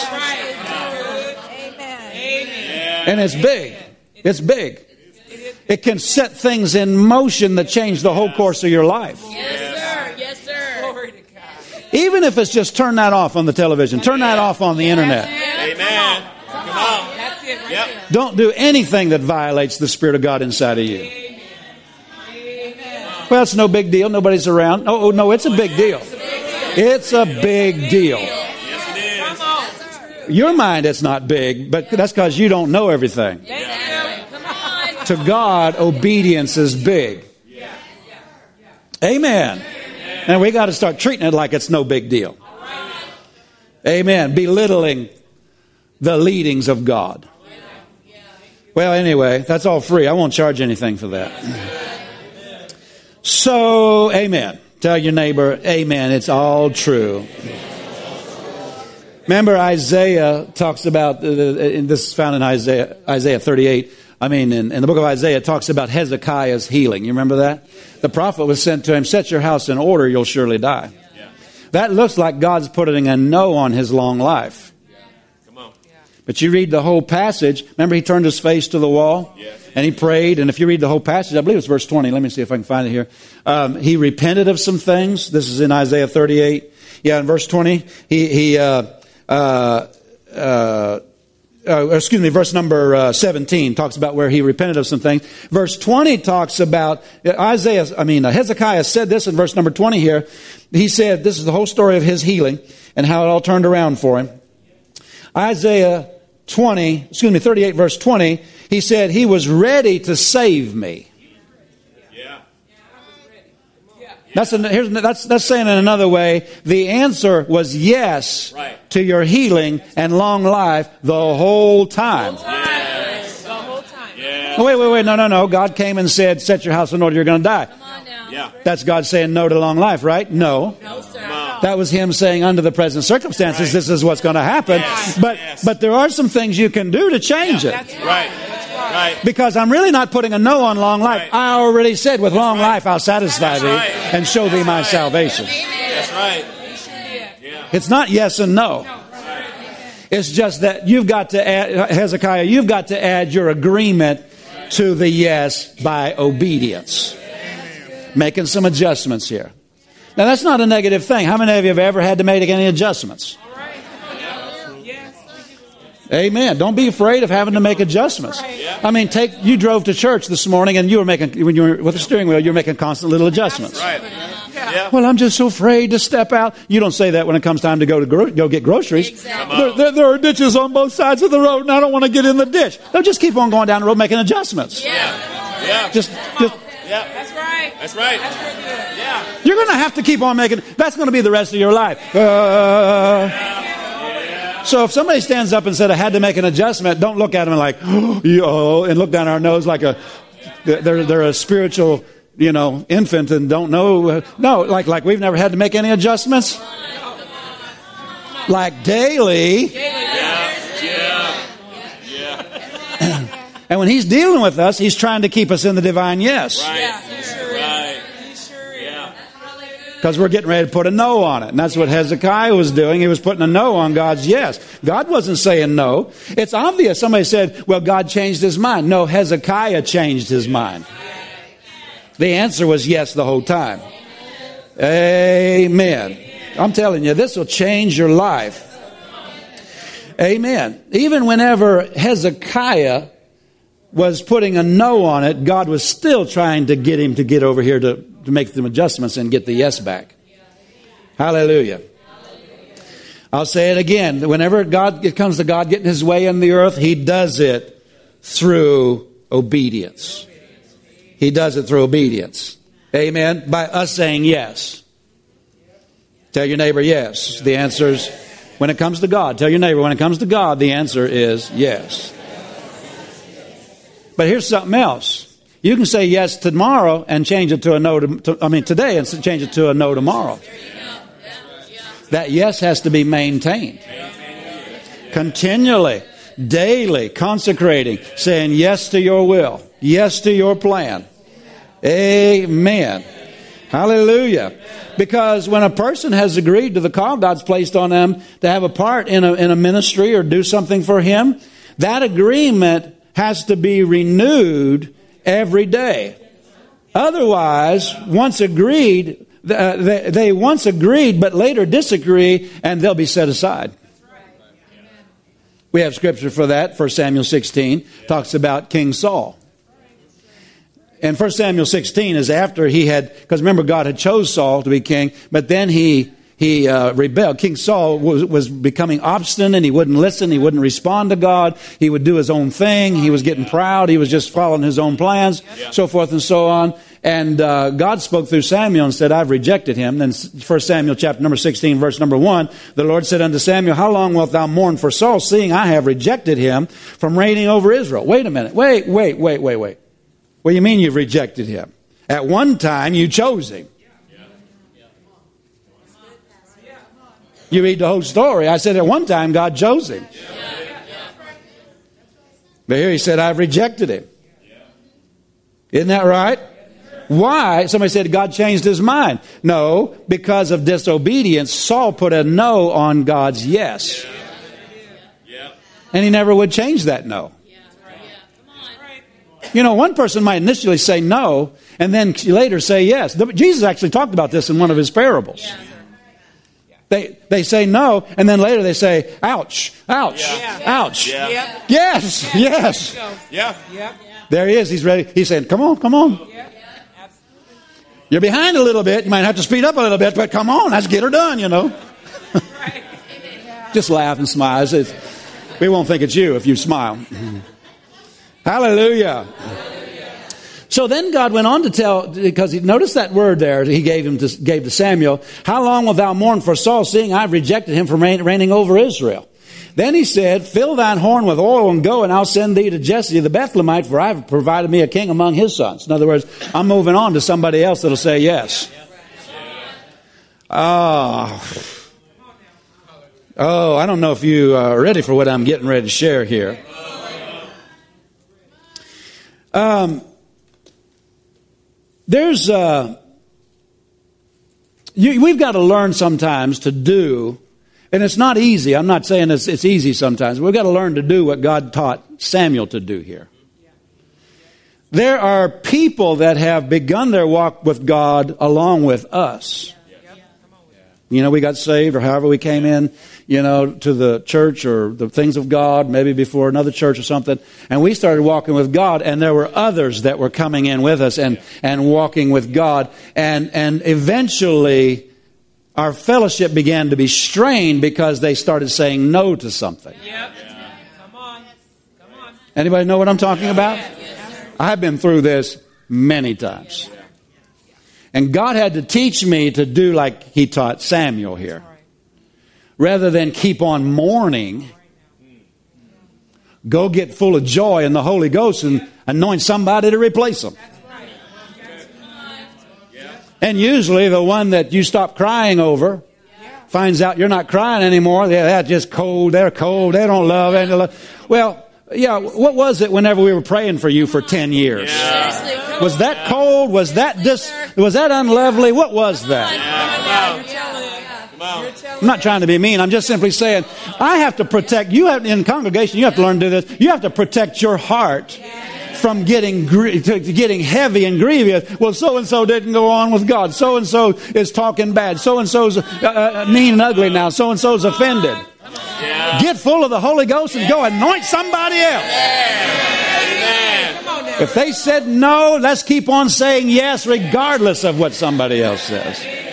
And it's big. It's big. It can set things in motion that change the whole course of your life. Yes, sir. Even if it's just turn that off on the television, turn that off on the internet. Amen. Come on. That's it right Yep. there. Don't do anything that violates the Spirit of God inside of you. Well, it's no big deal. Nobody's around. Oh, oh no, it's a big deal. It's a big deal. Yes, it is. Your mind, it's not big, but that's because you don't know everything. To God, obedience is big. Amen. And we got to start treating it like it's no big deal. Amen. Belittling the leadings of God. Well, anyway, that's all free. I won't charge anything for that. So, amen. Tell your neighbor, amen. It's all true. Remember, Isaiah talks about, uh, this is found in Isaiah, Isaiah thirty-eight. I mean, in, in the book of Isaiah, it talks about Hezekiah's healing. You remember that? The prophet was sent to him, set your house in order, you'll surely die. Yeah. That looks like God's putting a no on his long life. Yeah. Come on. But you read the whole passage. Remember, he turned his face to the wall, yes, and he prayed. And if you read the whole passage, I believe it's verse twenty. Let me see if I can find it here. Um, he repented of some things. This is in Isaiah thirty-eight. Yeah, in verse twenty, he he uh, uh, uh, uh, excuse me, verse number uh, seventeen talks about where he repented of some things. Verse twenty talks about Isaiah. I mean, uh, Hezekiah said this in verse number twenty here. He said, this is the whole story of his healing and how it all turned around for him. Isaiah twenty, excuse me, thirty-eight, verse twenty. He said, he was ready to save me. Yeah. That's, an, here's, that's, that's saying in another way, the answer was yes, right, to your healing and long life the whole time. The whole time. Yes. The whole time. Yeah. Oh, wait, wait, wait. No, no, no. God came and said, set your house in order, you're going to die. Come on now. Yeah. That's God saying no to long life, right? No. No, sir. That was him saying under the present circumstances, right, this is what's going to happen. Yes. But Yes. but there are some things you can do to change Yeah. it. That's right. Right. That's right. Right. Because I'm really not putting a no on long life. Right. I already said with long right. life I'll satisfy That's thee right. and show thee my right. salvation. That's right. You sure did. Yeah. It's not yes and no. It's just that you've got to add, Hezekiah, you've got to add your agreement to the yes by obedience. Making some adjustments here. Now that's not a negative thing. How many of you have ever had to make any adjustments? Amen. Don't be afraid of having to make adjustments. I mean, take you drove to church this morning and you were making, when you were with the steering wheel, you were making constant little adjustments. Right. Yeah. Well, I'm just so afraid to step out. You don't say that when it comes time to go to gro- go get groceries. Exactly. There, there, there are ditches on both sides of the road, and I don't want to get in the ditch. They'll just keep on going down the road making adjustments. Yeah. Yeah. Just, just Yeah. That's right. That's right. That's real good. Yeah. you're going to have to keep on making. That's going to be the rest of your life. Uh, so if somebody stands up and said, "I had to make an adjustment," don't look at them like, "Oh," yo, and look down our nose like a they're they're a spiritual, you know, infant and don't know. No, like like we've never had to make any adjustments. Like daily. Yeah. Yeah. Yeah. And when he's dealing with us, he's trying to keep us in the divine yes. Right. Yeah, he sure is. Right. He sure is. Yeah. Because we're getting ready to put a no on it. And that's what Hezekiah was doing. He was putting a no on God's yes. God wasn't saying no. It's obvious. Somebody said, well, God changed his mind. No, Hezekiah changed his mind. The answer was yes the whole time. Amen. I'm telling you, this will change your life. Amen. Even whenever Hezekiah was putting a no on it, God was still trying to get him to get over here to, to make some adjustments and get the yes back. Hallelujah. I'll say it again. Whenever God, it comes to God getting his way in the earth, he does it through obedience. He does it through obedience. Amen. By us saying yes. Tell your neighbor yes. The answer is, when it comes to God, tell your neighbor, when it comes to God, the answer is yes. But here's something else. You can say yes tomorrow and change it to a no, to, to, I mean today and change it to a no tomorrow. That yes has to be maintained. Continually, daily, consecrating, saying yes to your will, yes to your plan. Amen. Hallelujah. Because when a person has agreed to the call God's placed on them to have a part in a, in a ministry or do something for him, that agreement has to be renewed every day. Otherwise, once agreed, uh, they, they once agreed but later disagree, and they'll be set aside. We have scripture for that. First Samuel sixteen talks about King Saul. And First Samuel sixteen is after he had, because remember God had chose Saul to be king, but then he he uh, rebelled. King Saul was, was becoming obstinate. He wouldn't listen. He wouldn't respond to God. He would do his own thing. He was getting proud. He was just following his own plans, so forth and so on. And uh, God spoke through Samuel and said, I've rejected him. Then First Samuel chapter number sixteen, verse number one, the Lord said unto Samuel, how long wilt thou mourn for Saul, seeing I have rejected him from reigning over Israel? Wait a minute. Wait, wait, wait, wait, wait. What do you mean you've rejected him? At one time you chose him. You read the whole story. I said at one time God chose him. But here he said, I've rejected him. Isn't that right? Why? Somebody said God changed his mind. No, because of disobedience, Saul put a no on God's yes. And he never would change that no. You know, one person might initially say no and then later say yes. Jesus actually talked about this in one of his parables. They they say no, and then later they say, ouch, ouch, Yeah. ouch. Yeah. Yep. Yes, yes. Yeah. Yep. There he is. He's ready. He's saying, come on, come on. You're behind a little bit. You might have to speed up a little bit, but come on, let's get her done, you know. Just laugh and smile. It's, it's, we won't think it's you if you smile. Hallelujah. So then God went on to tell, because he noticed that word there he gave him to, gave to Samuel, how long wilt thou mourn for Saul, seeing I've rejected him from reign, reigning over Israel? Then he said, fill thine horn with oil and go, and I'll send thee to Jesse the Bethlehemite, for I've provided me a king among his sons. In other words, I'm moving on to somebody else that'll say yes. Oh, oh I don't know if you are ready for what I'm getting ready to share here. Um, there's, uh, you, we've got to learn sometimes to do, and it's not easy. I'm not saying it's, it's easy sometimes. We've got to learn to do what God taught Samuel to do here. There are people that have begun their walk with God along with us. You know, we got saved or however we came in, you know, to the church or the things of God, maybe before another church or something. And we started walking with God, and there were others that were coming in with us and, and walking with God. And, and eventually our fellowship began to be strained because they started saying no to something. Yep. Come on. Come on. Anybody know what I'm talking about? I've been through this many times. And God had to teach me to do like he taught Samuel here. Rather than keep on mourning, go get full of joy in the Holy Ghost and anoint somebody to replace them. And usually the one that you stop crying over finds out you're not crying anymore. Yeah, they're just cold. They're cold. They don't love it. Well, yeah, what was it whenever we were praying for you for ten years? Yeah. Was that cold? Was that dis, was that unlovely? What was that? I'm not trying to be mean. I'm just simply saying I have to protect. You have in congregation. You have to learn to do this. You have to protect your heart from getting getting heavy and grievous. Well, so and so didn't go on with God. So and so is talking bad. So and so's uh, mean and ugly now. So and so's offended. Yeah. Get full of the Holy Ghost and go anoint somebody else. Yeah. If they said no, let's keep on saying yes, regardless of what somebody else says.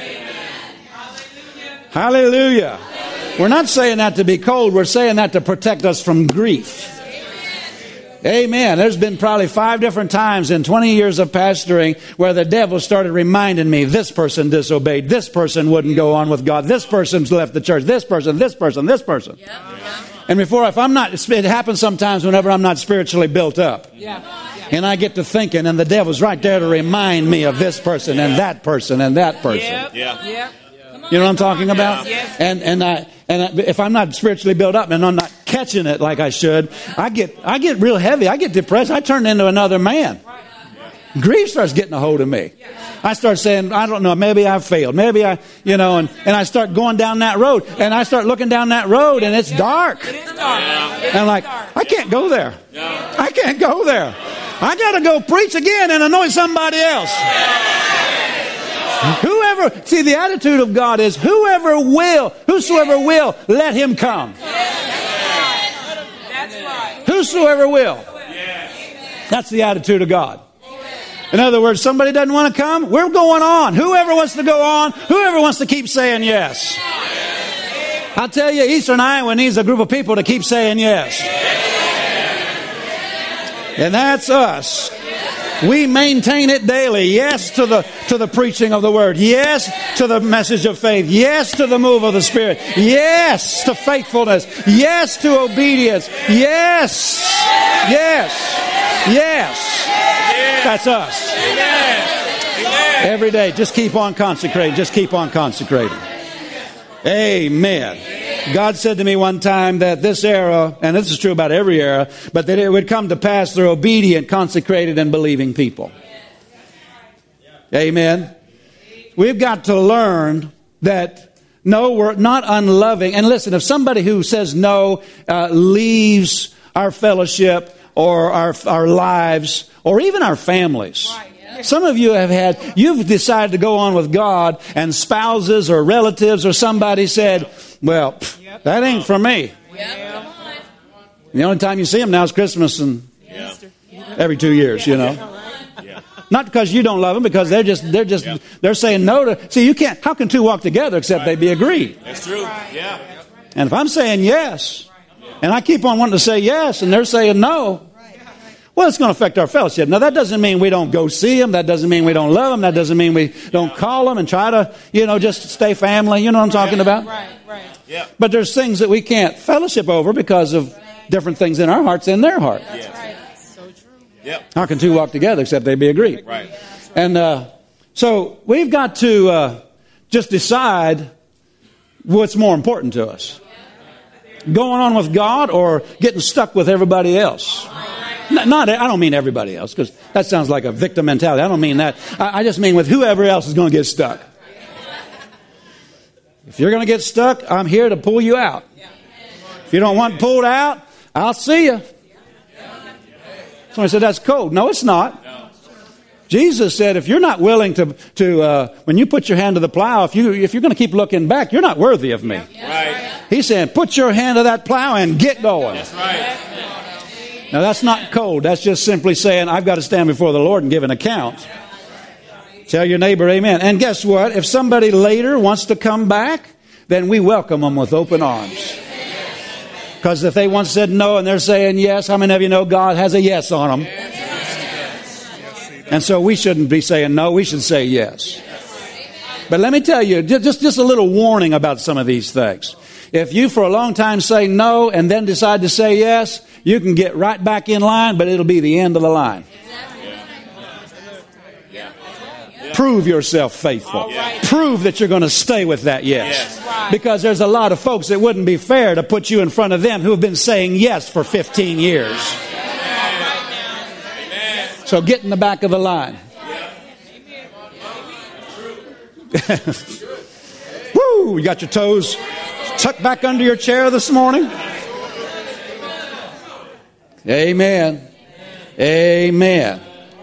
Hallelujah. We're not saying that to be cold. We're saying that to protect us from grief. Amen. There's been probably five different times in twenty years of pastoring where the devil started reminding me, this person disobeyed, this person wouldn't go on with God, this person's left the church, this person, this person, this person. Yep. And before, if I'm not, it happens sometimes whenever I'm not spiritually built up. Yeah. And I get to thinking, and the devil's right there to remind me of this person and that person and that person. Yep. Yeah. Yep. You know what I'm talking about? Yes. And and I and I, if I'm not spiritually built up and I'm not catching it like I should, I get I get real heavy. I get depressed. I turn into another man. Grief starts getting a hold of me. I start saying, I don't know, maybe I've failed. Maybe I, you know, and, and I start going down that road. And I start looking down that road and it's dark. And I'm like, I can't go there. I can't go there. I got to go preach again and anoint somebody else. Whoever, see, the attitude of God is whoever will, whosoever will, let him come. Whosoever will. That's the attitude of God. In other words, somebody doesn't want to come, we're going on. Whoever wants to go on, whoever wants to keep saying yes. I'll tell you, Eastern Iowa needs a group of people to keep saying yes. And that's us. We maintain it daily. Yes to the to the preaching of the word. Yes to the message of faith. Yes to the move of the Spirit. Yes to faithfulness. Yes to obedience. Yes. Yes. Yes. That's us. Every day. Just keep on consecrating. Just keep on consecrating. Amen. God said to me one time that this era, and this is true about every era, but that it would come to pass through obedient, consecrated, and believing people. Amen. We've got to learn that No, we're not unloving. And listen, if somebody who says no uh, leaves our fellowship or our our lives or even our families. Right. Yeah. Some of you have had, you've decided to go on with God and spouses or relatives or somebody said, well, pff, yep. that ain't for me. Yep. The only time you see them now is Christmas and yeah. every two years, you know. Yeah. Not because you don't love them, because they're just, they're just, yeah. they're saying no to, see, you can't, how can two walk together except right. they be agreed? That's true. Yeah. And if I'm saying yes, and I keep on wanting to say yes, and they're saying no, well, it's going to affect our fellowship. Now, that doesn't mean we don't go see them. That doesn't mean we don't love them. That doesn't mean we don't call them and try to, you know, just stay family. You know what I'm talking about? Right, right. Yeah. But there's things that we can't fellowship over because of different things in our hearts and their heart. That's right. So true. Yep. How can two walk together except they be agreed? Right. And uh, so we've got to uh, just decide what's more important to us. Going on with God or getting stuck with everybody else. Not, not I don't mean everybody else, because that sounds like a victim mentality. I don't mean that. I, I just mean with whoever else is going to get stuck. If you're going to get stuck, I'm here to pull you out. If you don't want pulled out, I'll see you. Somebody said, that's cold. No, it's not. Jesus said, if you're not willing to, to uh, when you put your hand to the plow, if, you, if you're going to keep looking back, you're not worthy of me. Right. He's saying, put your hand to that plow and get going. That's right. Now, that's not cold. That's just simply saying, I've got to stand before the Lord and give an account. Tell your neighbor amen. And guess what? If somebody later wants to come back, then we welcome them with open arms. Because if they once said no and they're saying yes, how many of you know God has a yes on them? And so we shouldn't be saying no, we should say yes. But let me tell you, just, just a little warning about some of these things. If you for a long time say no and then decide to say yes, you can get right back in line, but it'll be the end of the line. Prove yourself faithful. Prove that you're going to stay with that yes. Because there's a lot of folks that wouldn't be fair to put you in front of them who have been saying yes for fifteen years. So get in the back of the line. Woo! You got your toes tucked back under your chair this morning? Amen. Amen.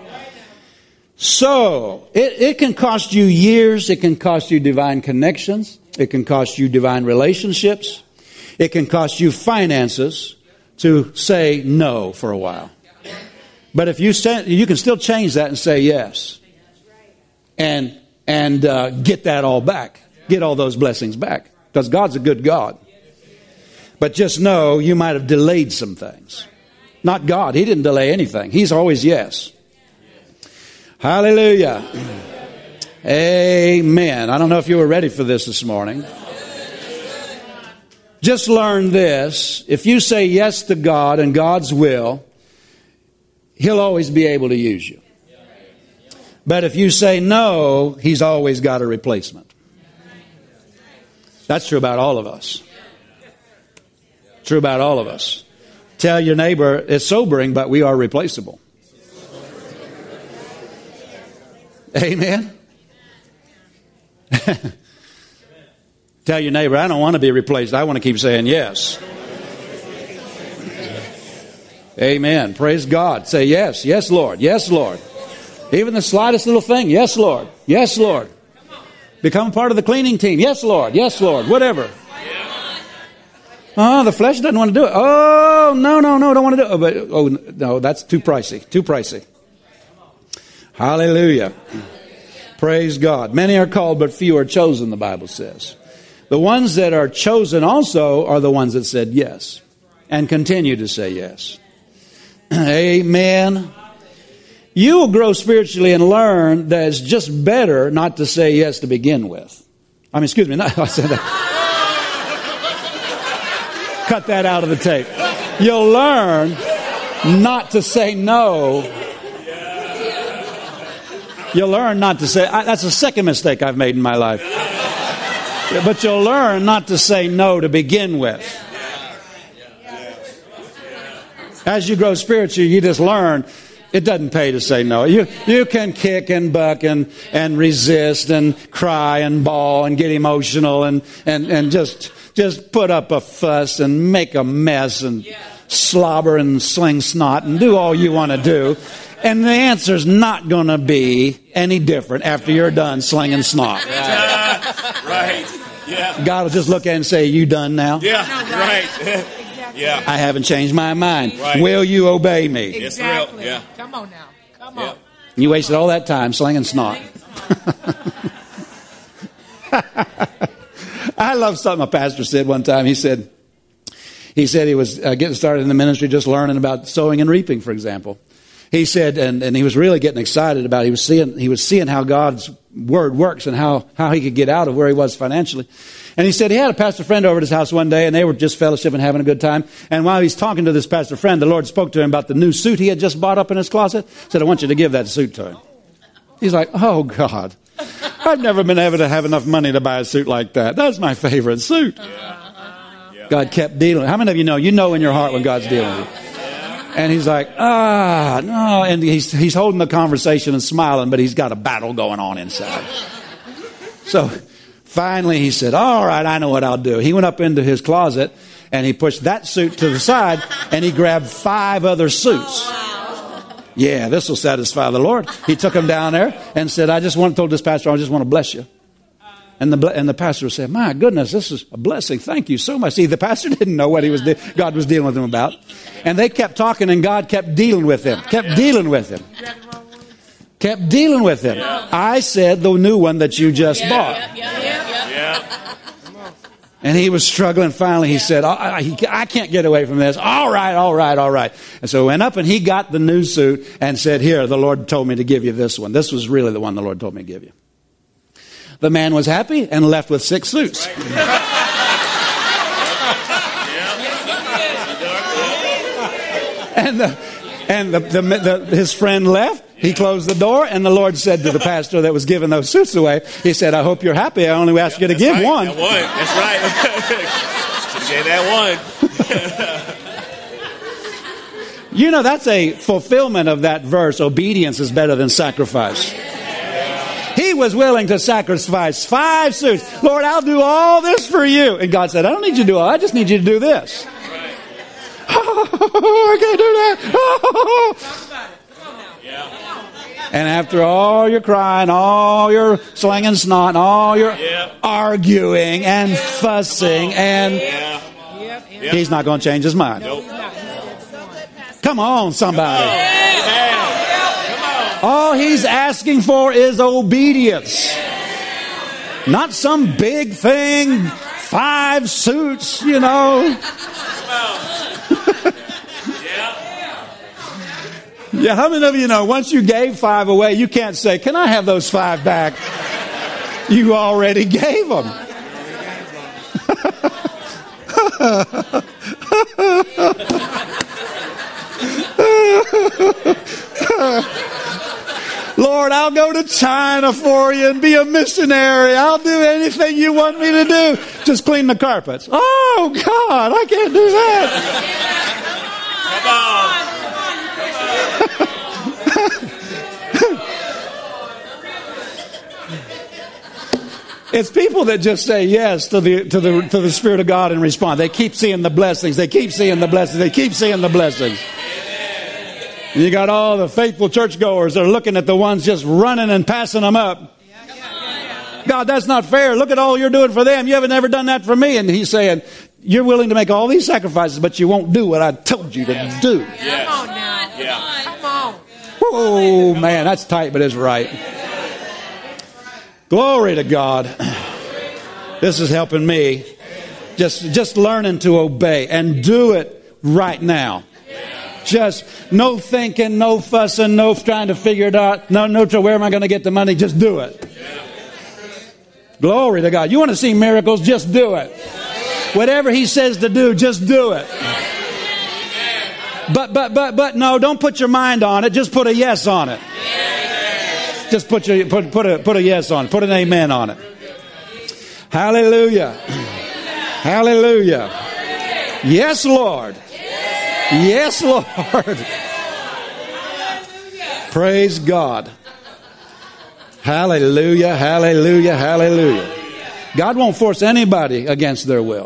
So, it, it can cost you years. It can cost you divine connections. It can cost you divine relationships. It can cost you finances to say no for a while. But if you say, you can still change that and say yes. And, and uh, get that all back. Get all those blessings back. Because God's a good God. But just know you might have delayed some things. Not God. He didn't delay anything. He's always yes. Hallelujah. Amen. I don't know if you were ready for this this morning. Just learn this. If you say yes to God and God's will, He'll always be able to use you. But if you say no, He's always got a replacement. That's true about all of us. True about all of us. Tell your neighbor, it's sobering, but we are replaceable. Amen. Tell your neighbor, I don't want to be replaced. I want to keep saying yes. Amen. Praise God. Say yes. Yes, Lord. Yes, Lord. Even the slightest little thing. Yes, Lord. Yes, Lord. Become part of the cleaning team. Yes, Lord. Yes, Lord. Whatever. Oh, the flesh doesn't want to do it. Oh, no, no, no, don't want to do it. Oh, but, oh no, that's too pricey. Too pricey. Hallelujah. Praise God. Many are called, but few are chosen, the Bible says. The ones that are chosen also are the ones that said yes and continue to say yes. Amen. You will grow spiritually and learn that it's just better not to say yes to begin with. I mean, excuse me, not, I said that. Cut that out of the tape. You'll learn not to say no. You'll learn not to say, I, that's the second mistake I've made in my life. But you'll learn not to say no to begin with. As you grow spiritually, you just learn It doesn't pay to say no. You you can kick and buck and, and resist and cry and bawl and get emotional and, and, and just just put up a fuss and make a mess and slobber and sling snot and do all you want to do. And the answer's not going to be any different after you're done slinging snot. Right. Yeah. God will just look at it and say, you done now? Yeah. Right. Yeah. I haven't changed my mind. Right. Will you obey me? Exactly. Yeah. Come on now. Come Yeah. on. You wasted all that time slinging snot. I love something a pastor said one time. He said, he said he was uh, getting started in the ministry, just learning about sowing and reaping, for example. He said, and, and he was really getting excited about it. He was seeing, he was seeing how God's word works and how, how he could get out of where he was financially. And he said he had a pastor friend over at his house one day, and they were just fellowshipping, having a good time. And while he's talking to this pastor friend, the Lord spoke to him about the new suit he had just bought up in his closet. Said, I want you to give that suit to him. He's like, oh, God, I've never been able to have enough money to buy a suit like that. That's my favorite suit. God kept dealing. How many of you know? You know in your heart when God's dealing with you. And he's like, ah, no. And he's, he's holding the conversation and smiling, but he's got a battle going on inside. So finally he said, all right, I know what I'll do. He went up into his closet and he pushed that suit to the side and he grabbed five other suits. Yeah, this will satisfy the Lord. He took them down there and said, I just want, told this pastor, I just want to bless you. And the and the pastor said, my goodness, this is a blessing. Thank you so much. See, the pastor didn't know what he was de- God was dealing with him about. And they kept talking and God kept dealing with him. Kept dealing with him. Kept dealing with him. I said the new one that you just bought. And he was struggling. Finally, he said, I, I, I can't get away from this. All right, all right, all right. And so he went up and he got the new suit and said, here, the Lord told me to give you this one. This was really the one the Lord told me to give you. The man was happy and left with six suits. And the, and the, the, the, his friend left. He closed the door, and the Lord said to the pastor that was giving those suits away, he said, I hope you're happy. I only asked you to give right. one. That one. That's right. Should have gave that one. You know, that's a fulfillment of that verse. Obedience is better than sacrifice. He was willing to sacrifice five suits. Lord, I'll do all this for you. And God said, I don't need you to do all. I just need you to do this. Oh, I can't do that. Oh. And after all your crying, all your slinging snot, and all your yeah. arguing and fussing, and yeah. he's not going to change his mind. Nope. Come on, somebody. Come on. All he's asking for is obedience. Not some big thing, five suits, you know. Yeah, how many of you know once you gave five away, you can't say, can I have those five back? You already gave them. Lord, I'll go to China for you and be a missionary. I'll do anything you want me to do. Just clean the carpets. Oh, God, I can't do that. Come on. It's people that just say yes to the to the to the Spirit of God and respond. They keep seeing the blessings. They keep seeing the blessings. They keep seeing the blessings. And you got all the faithful churchgoers that are looking at the ones just running and passing them up. God, that's not fair. Look at all you're doing for them. You haven't ever done that for me. And he's saying, you're willing to make all these sacrifices, but you won't do what I told you to do. Yes. Come on now. Yeah. Come on. Oh, man, that's tight, but it's right. Glory to God. This is helping me. Just, just learning to obey and do it right now. Just no thinking, no fussing, no trying to figure it out. No, no, where am I going to get the money? Just do it. Glory to God. You want to see miracles? Just do it. Whatever he says to do, just do it. But, but, but, but, no, don't put your mind on it. Just put a yes on it. Just put your, put, put a, put a yes on it. Put an amen on it. Hallelujah. Hallelujah. Yes, Lord. Yes, Lord. Praise God. Hallelujah, hallelujah, hallelujah. God won't force anybody against their will.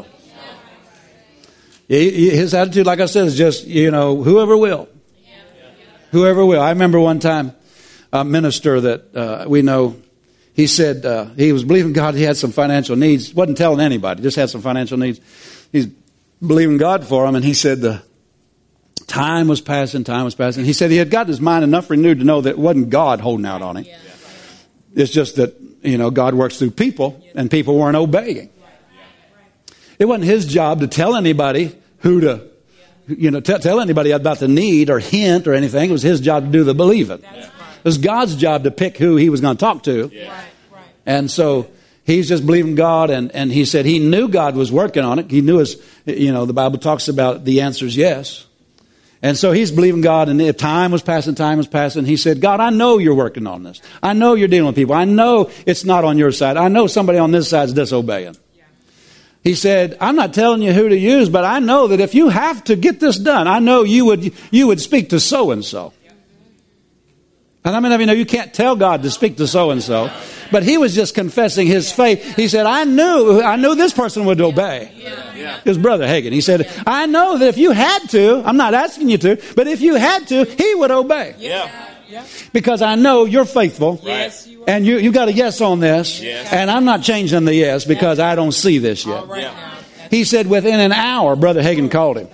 His attitude, like I said, is just, you know, whoever will. Whoever will. I remember one time a minister that uh, we know, he said uh, he was believing God he had some financial needs. Wasn't telling anybody, just had some financial needs. He's believing God for them, and he said the time was passing, time was passing. He said he had gotten his mind enough renewed to know that it wasn't God holding out on him. It's just that, you know, God works through people, and people weren't obeying. It wasn't his job to tell anybody who to, you know, t- tell anybody about the need or hint or anything. It was his job to do the believing. It was God's job to pick who he was going to talk to. And so he's just believing God, and, and he said he knew God was working on it. He knew his, you know, the Bible talks about the answer's yes. And so he's believing God, and if time was passing, time was passing. He said, God, I know you're working on this. I know you're dealing with people. I know it's not on your side. I know somebody on this side is disobeying. He said, I'm not telling you who to use, but I know that if you have to get this done, I know you would you would speak to so-and-so. And I mean, you know, you can't tell God to speak to so-and-so. But he was just confessing his faith. He said, I knew, I knew this person would obey. Yeah. His brother Hagin. He said, I know that if you had to, I'm not asking you to, but if you had to, he would obey. Yeah. Yeah. Because I know you're faithful. Yes, you are. And you, you got a yes on this. Yes. And I'm not changing the yes because I don't see this yet. All right Yeah. now. He said within an hour, Brother Hagin called him.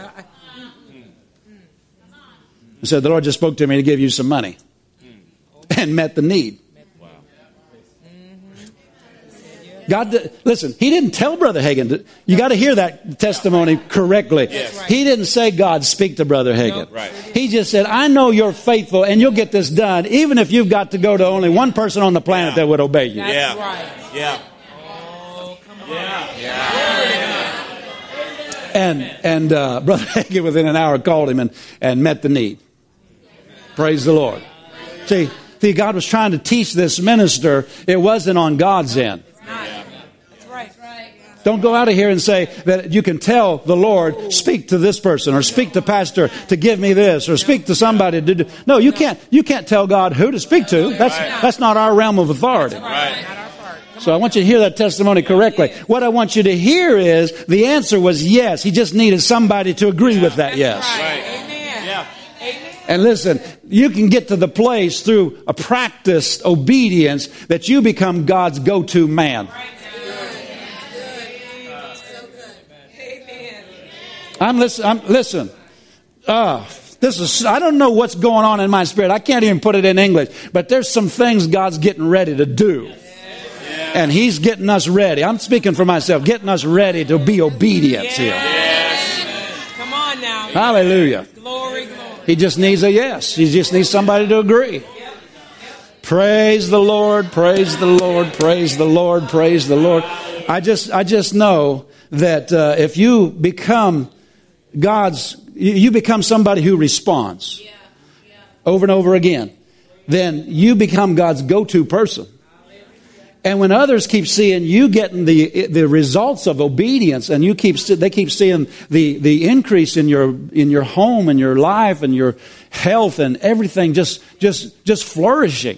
He said, the Lord just spoke to me to give you some money. And met the need. God, did, listen, he didn't tell Brother Hagin. To, you got to hear that testimony correctly. Yes. He didn't say, God, speak to Brother Hagin. Right. He just said, I know you're faithful and you'll get this done, even if you've got to go to only one person on the planet Yeah. that would obey you. That's Yeah. right. Yeah. Oh, come on. Yeah. Yeah. And and uh, Brother Hagin within an hour called him and, and met the need. Praise the Lord. See, see, God was trying to teach this minister. It wasn't on God's end. That's right. Don't go out of here and say that you can tell the Lord, speak to this person or speak to pastor to give me this or speak to somebody to do. No, you can't. You can't tell God who to speak to. That's that's not our realm of authority. Right. So I want you to hear that testimony correctly. What I want you to hear is the answer was yes. He just needed somebody to agree with that yes. Right. Amen. Yeah. Amen. And listen, you can get to the place through a practiced obedience that you become God's go-to man. I'm listen. I'm listen. Uh, this is. I don't know what's going on in my spirit. I can't even put it in English. But there's some things God's getting ready to do, and He's getting us ready. I'm speaking for myself. Getting us ready to be obedient here. Come on now. Hallelujah. Glory, glory. He just needs a yes. He just needs somebody to agree. Praise the Lord. Praise the Lord. Praise the Lord. Praise the Lord. I just, I just know that uh, if you become God's, you become somebody who responds over and over again, then you become God's go-to person. And when others keep seeing you getting the the results of obedience, and you keep they keep seeing the the increase in your in your home and your life and your health and everything just just just flourishing,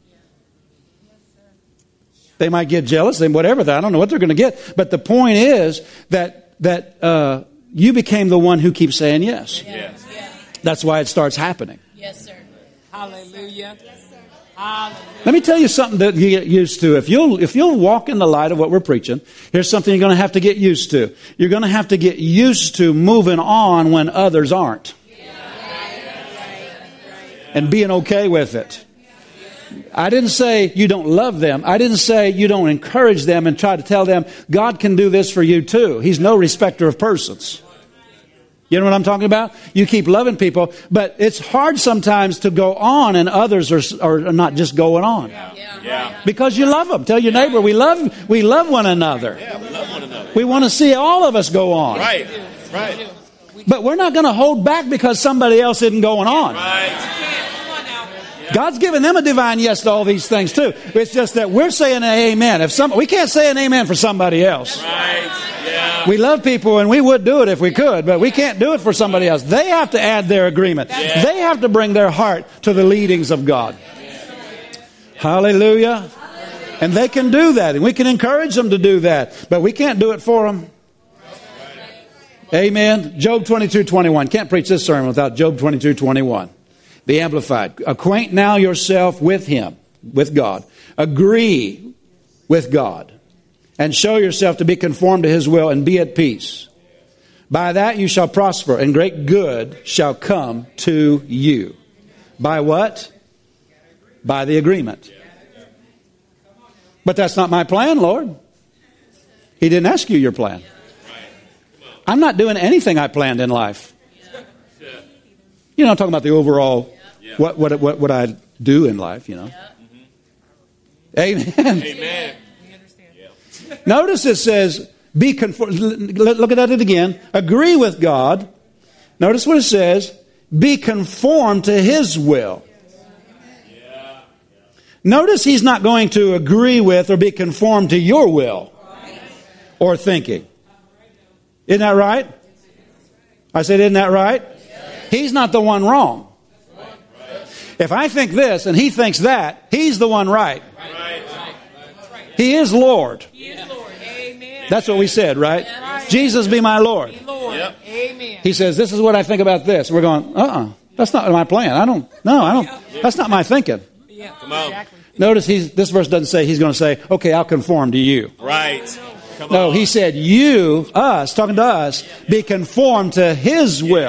they might get jealous and whatever. I don't know what they're going to get, but the point is that that uh, you became the one who keeps saying yes. Yes. That's why it starts happening. Yes, sir. Hallelujah. Yes, sir. Hallelujah. Let me tell you something that you get used to. If you'll if you'll walk in the light of what we're preaching, here's something you're going to have to get used to. You're going to have to get used to moving on when others aren't. And being okay with it. I didn't say you don't love them. I didn't say you don't encourage them and try to tell them God can do this for you too. He's no respecter of persons. You know what I'm talking about? You keep loving people, but it's hard sometimes to go on and others are, are not just going on. Yeah. Yeah. Because you love them. Tell your neighbor, we love we love one another. Yeah, we love one another. We want to see all of us go on. Right. Right. But we're not going to hold back because somebody else isn't going on. Right. Come on now. God's given them a divine yes to all these things too. It's just that we're saying an amen. If some, we can't say an amen for somebody else. Right. Yeah. We love people and we would do it if we could, but we can't do it for somebody else. They have to add their agreement. Yeah. They have to bring their heart to the leadings of God. Hallelujah. And they can do that, and we can encourage them to do that, but we can't do it for them. Amen. Job twenty-two twenty-one. Can't preach this sermon without Job twenty-two twenty-one. The Amplified. Acquaint now yourself with Him, with God. Agree with God, and show yourself to be conformed to His will, and be at peace. By that you shall prosper, and great good shall come to you. By what? By the agreement. But that's not my plan, Lord. He didn't ask you your plan. I'm not doing anything I planned in life. You know, I'm talking about the overall, what what what, what I do in life, you know. Amen. Amen. Notice it says, be conformed. Look at it again. Agree with God. Notice what it says. Be conformed to His will. Notice He's not going to agree with or be conformed to your will or thinking. Isn't that right? I said, isn't that right? He's not the one wrong. If I think this and He thinks that, He's the one right. He is Lord. That's what we said, right? Jesus be my Lord. He says, this is what I think about this. We're going, uh-uh, that's not my plan. I don't, no, I don't, that's not my thinking. Come on. Notice he's, this verse doesn't say He's going to say, okay, I'll conform to you. Right. Come no, on. He said, you, us, talking to us, be conformed to His will.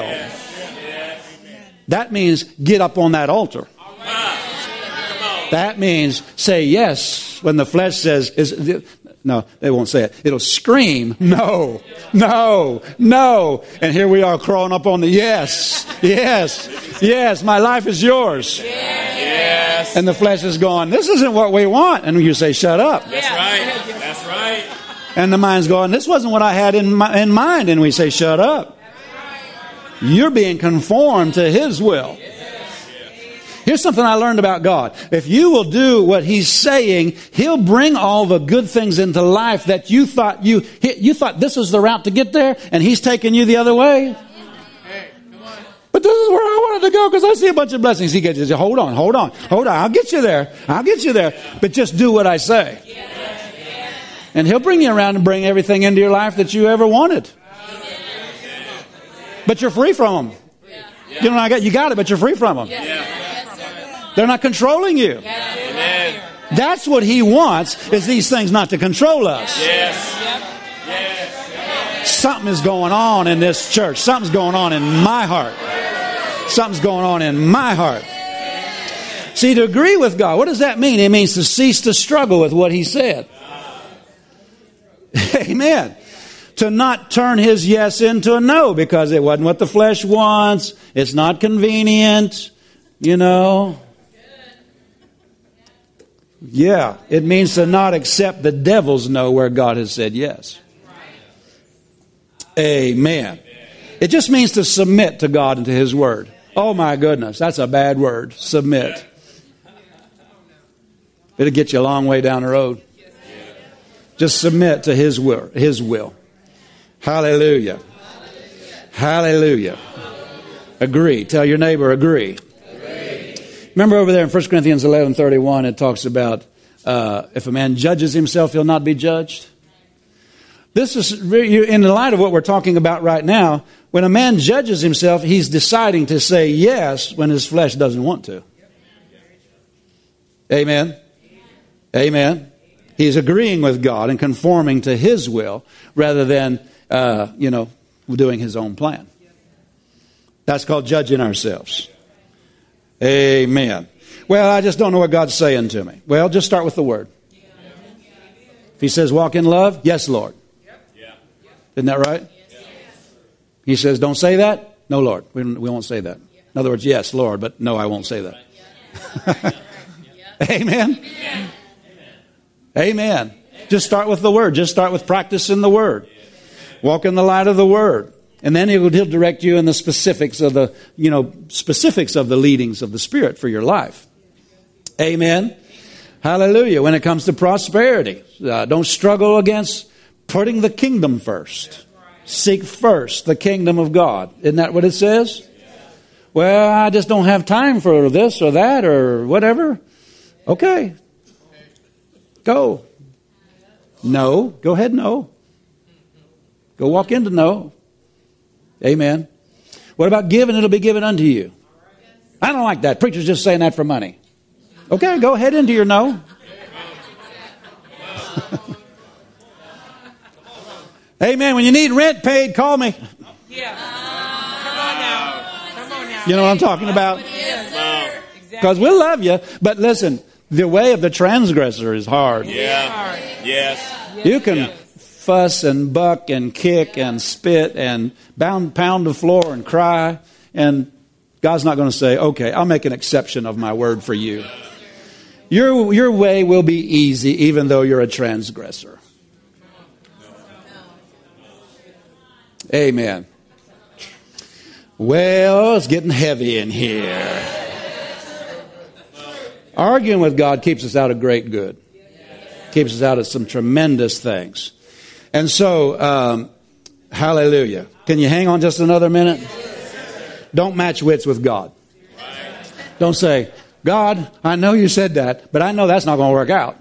That means get up on that altar. That means say yes when the flesh says, is, no, they won't say it. It'll scream, no, no, no. And here we are crawling up on the yes, yes, yes, my life is yours. Yes. And the flesh is going, this isn't what we want. And you say, shut up. That's right. That's right. And the mind's going, this wasn't what I had in, my, in mind. And we say, shut up. You're being conformed to His will. Here's something I learned about God. If you will do what He's saying, He'll bring all the good things into life that you thought you you thought this was the route to get there, and He's taking you the other way. But this is where I wanted to go because I see a bunch of blessings. He gets you. Hold on, hold on, hold on. I'll get you there. I'll get you there. But just do what I say. And He'll bring you around and bring everything into your life that you ever wanted. But you're free from them. You know, I got you got it, but you're free from them. They're not controlling you. Amen. That's what He wants, is these things not to control us. Yes. Yes. Something is going on in this church. Something's going on in my heart. Something's going on in my heart. See, to agree with God, what does that mean? It means to cease to struggle with what He said. Amen. To not turn His yes into a no because it wasn't what the flesh wants. It's not convenient. You know. Yeah, it means to not accept the devil's no where God has said yes. Amen. It just means to submit to God and to His word. Oh my goodness, that's a bad word. Submit. It'll get you a long way down the road. Just submit to His will. His will. Hallelujah. Hallelujah. Agree. Tell your neighbor, agree. Remember over there in First Corinthians eleven thirty-one, it talks about uh, if a man judges himself, he'll not be judged. This is, in the light of what we're talking about right now, when a man judges himself, he's deciding to say yes when his flesh doesn't want to. Amen. Amen. He's agreeing with God and conforming to His will rather than, uh, you know, doing his own plan. That's called judging ourselves. Amen. Well, I just don't know what God's saying to me. Well, just start with the Word. If He says walk in love, yes, Lord. Isn't that right? He says don't say that. No, Lord. We, we won't say that. In other words, yes, Lord, but no, I won't say that. Amen. Amen. Just start with the Word. Just start with practicing the Word. Walk in the light of the Word. And then he'll, he'll direct you in the specifics of the, you know, specifics of the leadings of the Spirit for your life. Amen. Hallelujah. When it comes to prosperity, uh, don't struggle against putting the kingdom first. Seek first the kingdom of God. Isn't that what it says? Well, I just don't have time for this or that or whatever. Okay. Go. No. Go ahead, no. Go walk into no. Amen. What about giving? It'll be given unto you. I don't like that. Preacher's just saying that for money. Okay, go ahead into your no. Amen. When you need rent paid, call me. Yeah. Come on now. Come on now. You know what I'm talking about? Yes, sir. Because we'll love you. But listen, the way of the transgressor is hard. Yeah. Yes. You can Yeah. fuss and buck and kick and spit and pound, pound the floor and cry. And God's not going to say, okay, I'll make an exception of my word for you. Your, your way will be easy even though you're a transgressor. Amen. Well, it's getting heavy in here. Arguing with God keeps us out of great good. Keeps us out of some tremendous things. And so, um, hallelujah. Can you hang on just another minute? Don't match wits with God. Don't say, God, I know you said that, but I know that's not going to work out.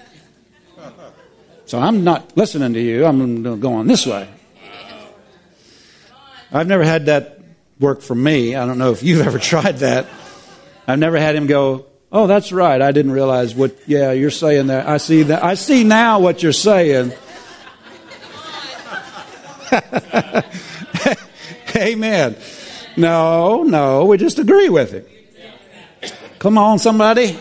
So I'm not listening to you. I'm going this way. I've never had that work for me. I don't know if you've ever tried that. I've never had him go, oh, that's right. I didn't realize what, yeah, you're saying that. I see that. I see now what you're saying. Amen. No, no, we just agree with him. Come on, somebody.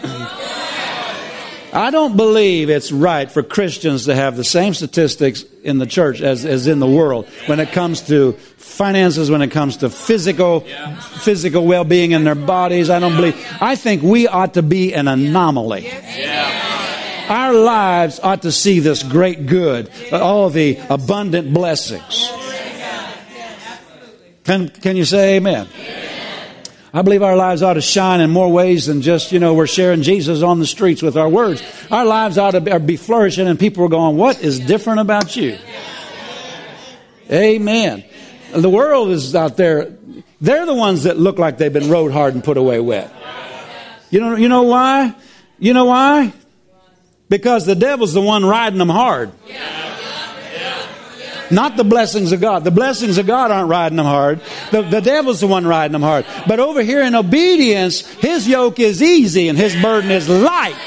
I don't believe it's right for Christians to have the same statistics in the church as, as in the world when it comes to finances, when it comes to physical physical well-being in their bodies. I don't believe. I think we ought to be an anomaly. Our lives ought to see this great good, all the abundant blessings. Can, can you say amen? I believe our lives ought to shine in more ways than just, you know, we're sharing Jesus on the streets with our words. Our lives ought to be flourishing and people are going, what is different about you? Amen. The world is out there. They're the ones that look like they've been rode hard and put away wet. You know, you know why? You know why? Because the devil's the one riding them hard. Not the blessings of God. The blessings of God aren't riding them hard. The, the devil's the one riding them hard. But over here in obedience, his yoke is easy and his burden is light.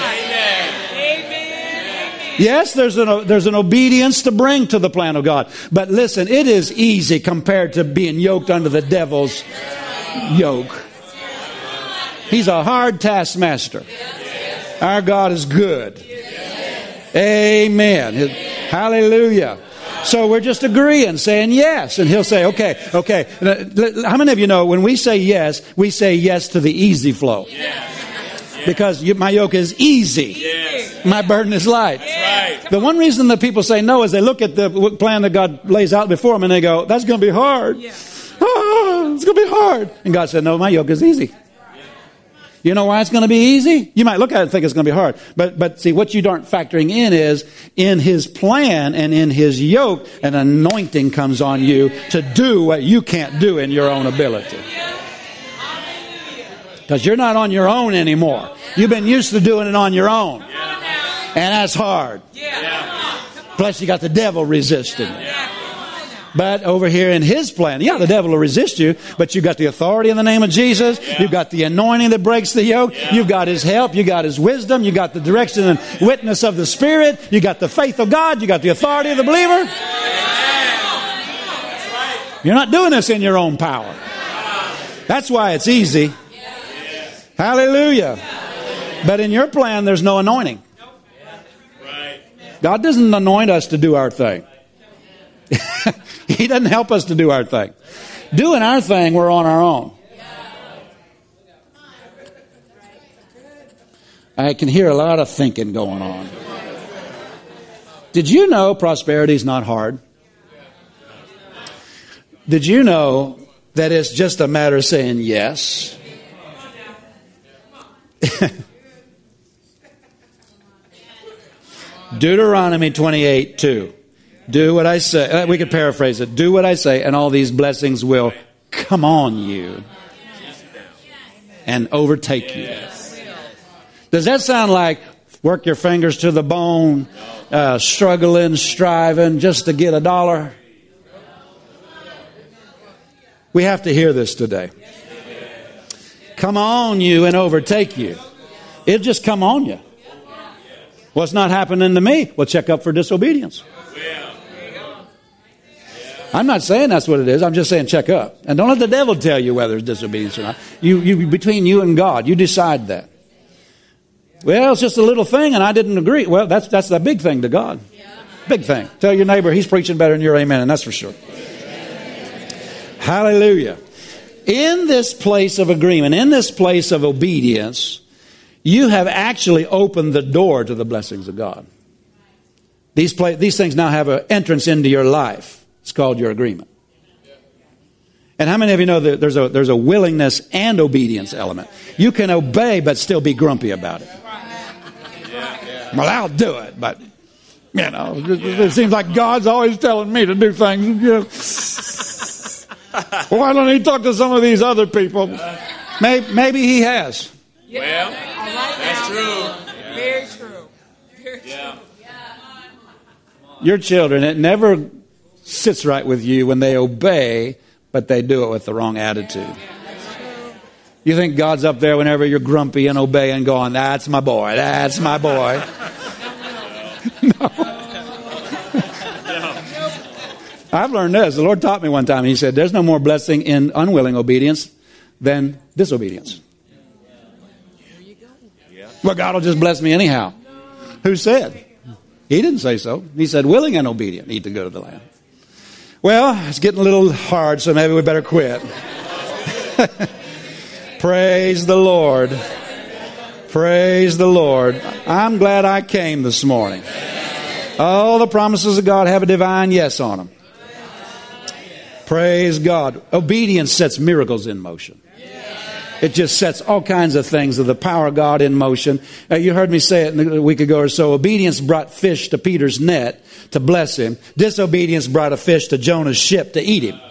Yes, there's an, there's an obedience to bring to the plan of God. But listen, it is easy compared to being yoked under the devil's yoke. He's a hard taskmaster. Our God is good. Amen. Hallelujah. So we're just agreeing, saying yes. And he'll say, okay, okay. How many of you know when we say yes, we say yes to the easy flow? Yes. Because you, my yoke is easy. Yes. My burden is light. Right. The one reason that people say no is they look at the plan that God lays out before them and they go, that's going to be hard. Yeah. Oh, it's going to be hard. And God said, no, my yoke is easy. You know why it's going to be easy? You might look at it and think it's going to be hard. But but see, what you aren't factoring in is in his plan and in his yoke, an anointing comes on you to do what you can't do in your own ability. Because you're not on your own anymore. You've been used to doing it on your own. And that's hard. Plus you got the devil resisting it. But over here in his plan, yeah, the devil will resist you, but you've got the authority in the name of Jesus. Yeah. You've got the anointing that breaks the yoke. Yeah. You've got his help. You've got his wisdom. You've got the direction and witness of the Spirit. You've got the faith of God. You've got the authority of the believer. You're not doing this in your own power. That's why it's easy. Hallelujah. But in your plan, there's no anointing. God doesn't anoint us to do our thing. He doesn't help us to do our thing. Doing our thing, we're on our own. I can hear a lot of thinking going on. Did you know prosperity is not hard? Did you know that it's just a matter of saying yes? Deuteronomy twenty-eight two. Do what I say. We could paraphrase it. Do what I say, and all these blessings will come on you and overtake you. Does that sound like work your fingers to the bone, uh, struggling, striving just to get a dollar? We have to hear this today. Come on you and overtake you. It'll just come on you. What's not happening to me? Well, check up for disobedience. I'm not saying that's what it is. I'm just saying check up. And don't let the devil tell you whether it's disobedience or not. You, you, between you and God, you decide that. Well, it's just a little thing and I didn't agree. Well, that's, that's the big thing to God. Big thing. Tell your neighbor he's preaching better than your amen, and that's for sure. Hallelujah. In this place of agreement, in this place of obedience, you have actually opened the door to the blessings of God. These, play, these things now have an entrance into your life. It's called your agreement. And how many of you know that there's a, there's a willingness and obedience element? You can obey but still be grumpy about it. Well, I'll do it, but, you know, it, it seems like God's always telling me to do things. You know. Why don't he talk to some of these other people? Maybe, maybe he has. Well, that's true. Very true. Very true. Yeah. Your children, it never sits right with you when they obey, but they do it with the wrong attitude. You think God's up there whenever you're grumpy and obeying, going, that's my boy, that's my boy. No. I've learned this. The Lord taught me one time. He said, there's no more blessing in unwilling obedience than disobedience. Well, God will just bless me anyhow. Who said? He didn't say so. He said, willing and obedient eat the good of the land. Well, it's getting a little hard, so maybe we better quit. Praise the Lord. Praise the Lord. I'm glad I came this morning. All the promises of God have a divine yes on them. Praise God. Obedience sets miracles in motion. It just sets all kinds of things of the power of God in motion. Uh, you heard me say it a week ago or so. Obedience brought fish to Peter's net to bless him. Disobedience brought a fish to Jonah's ship to eat him.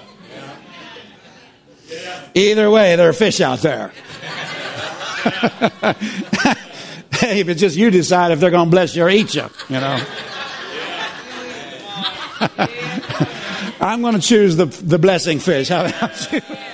Either way, there are fish out there. Hey, if it's just you decide if they're going to bless you or eat you, you know. I'm going to choose the the blessing fish. How about you?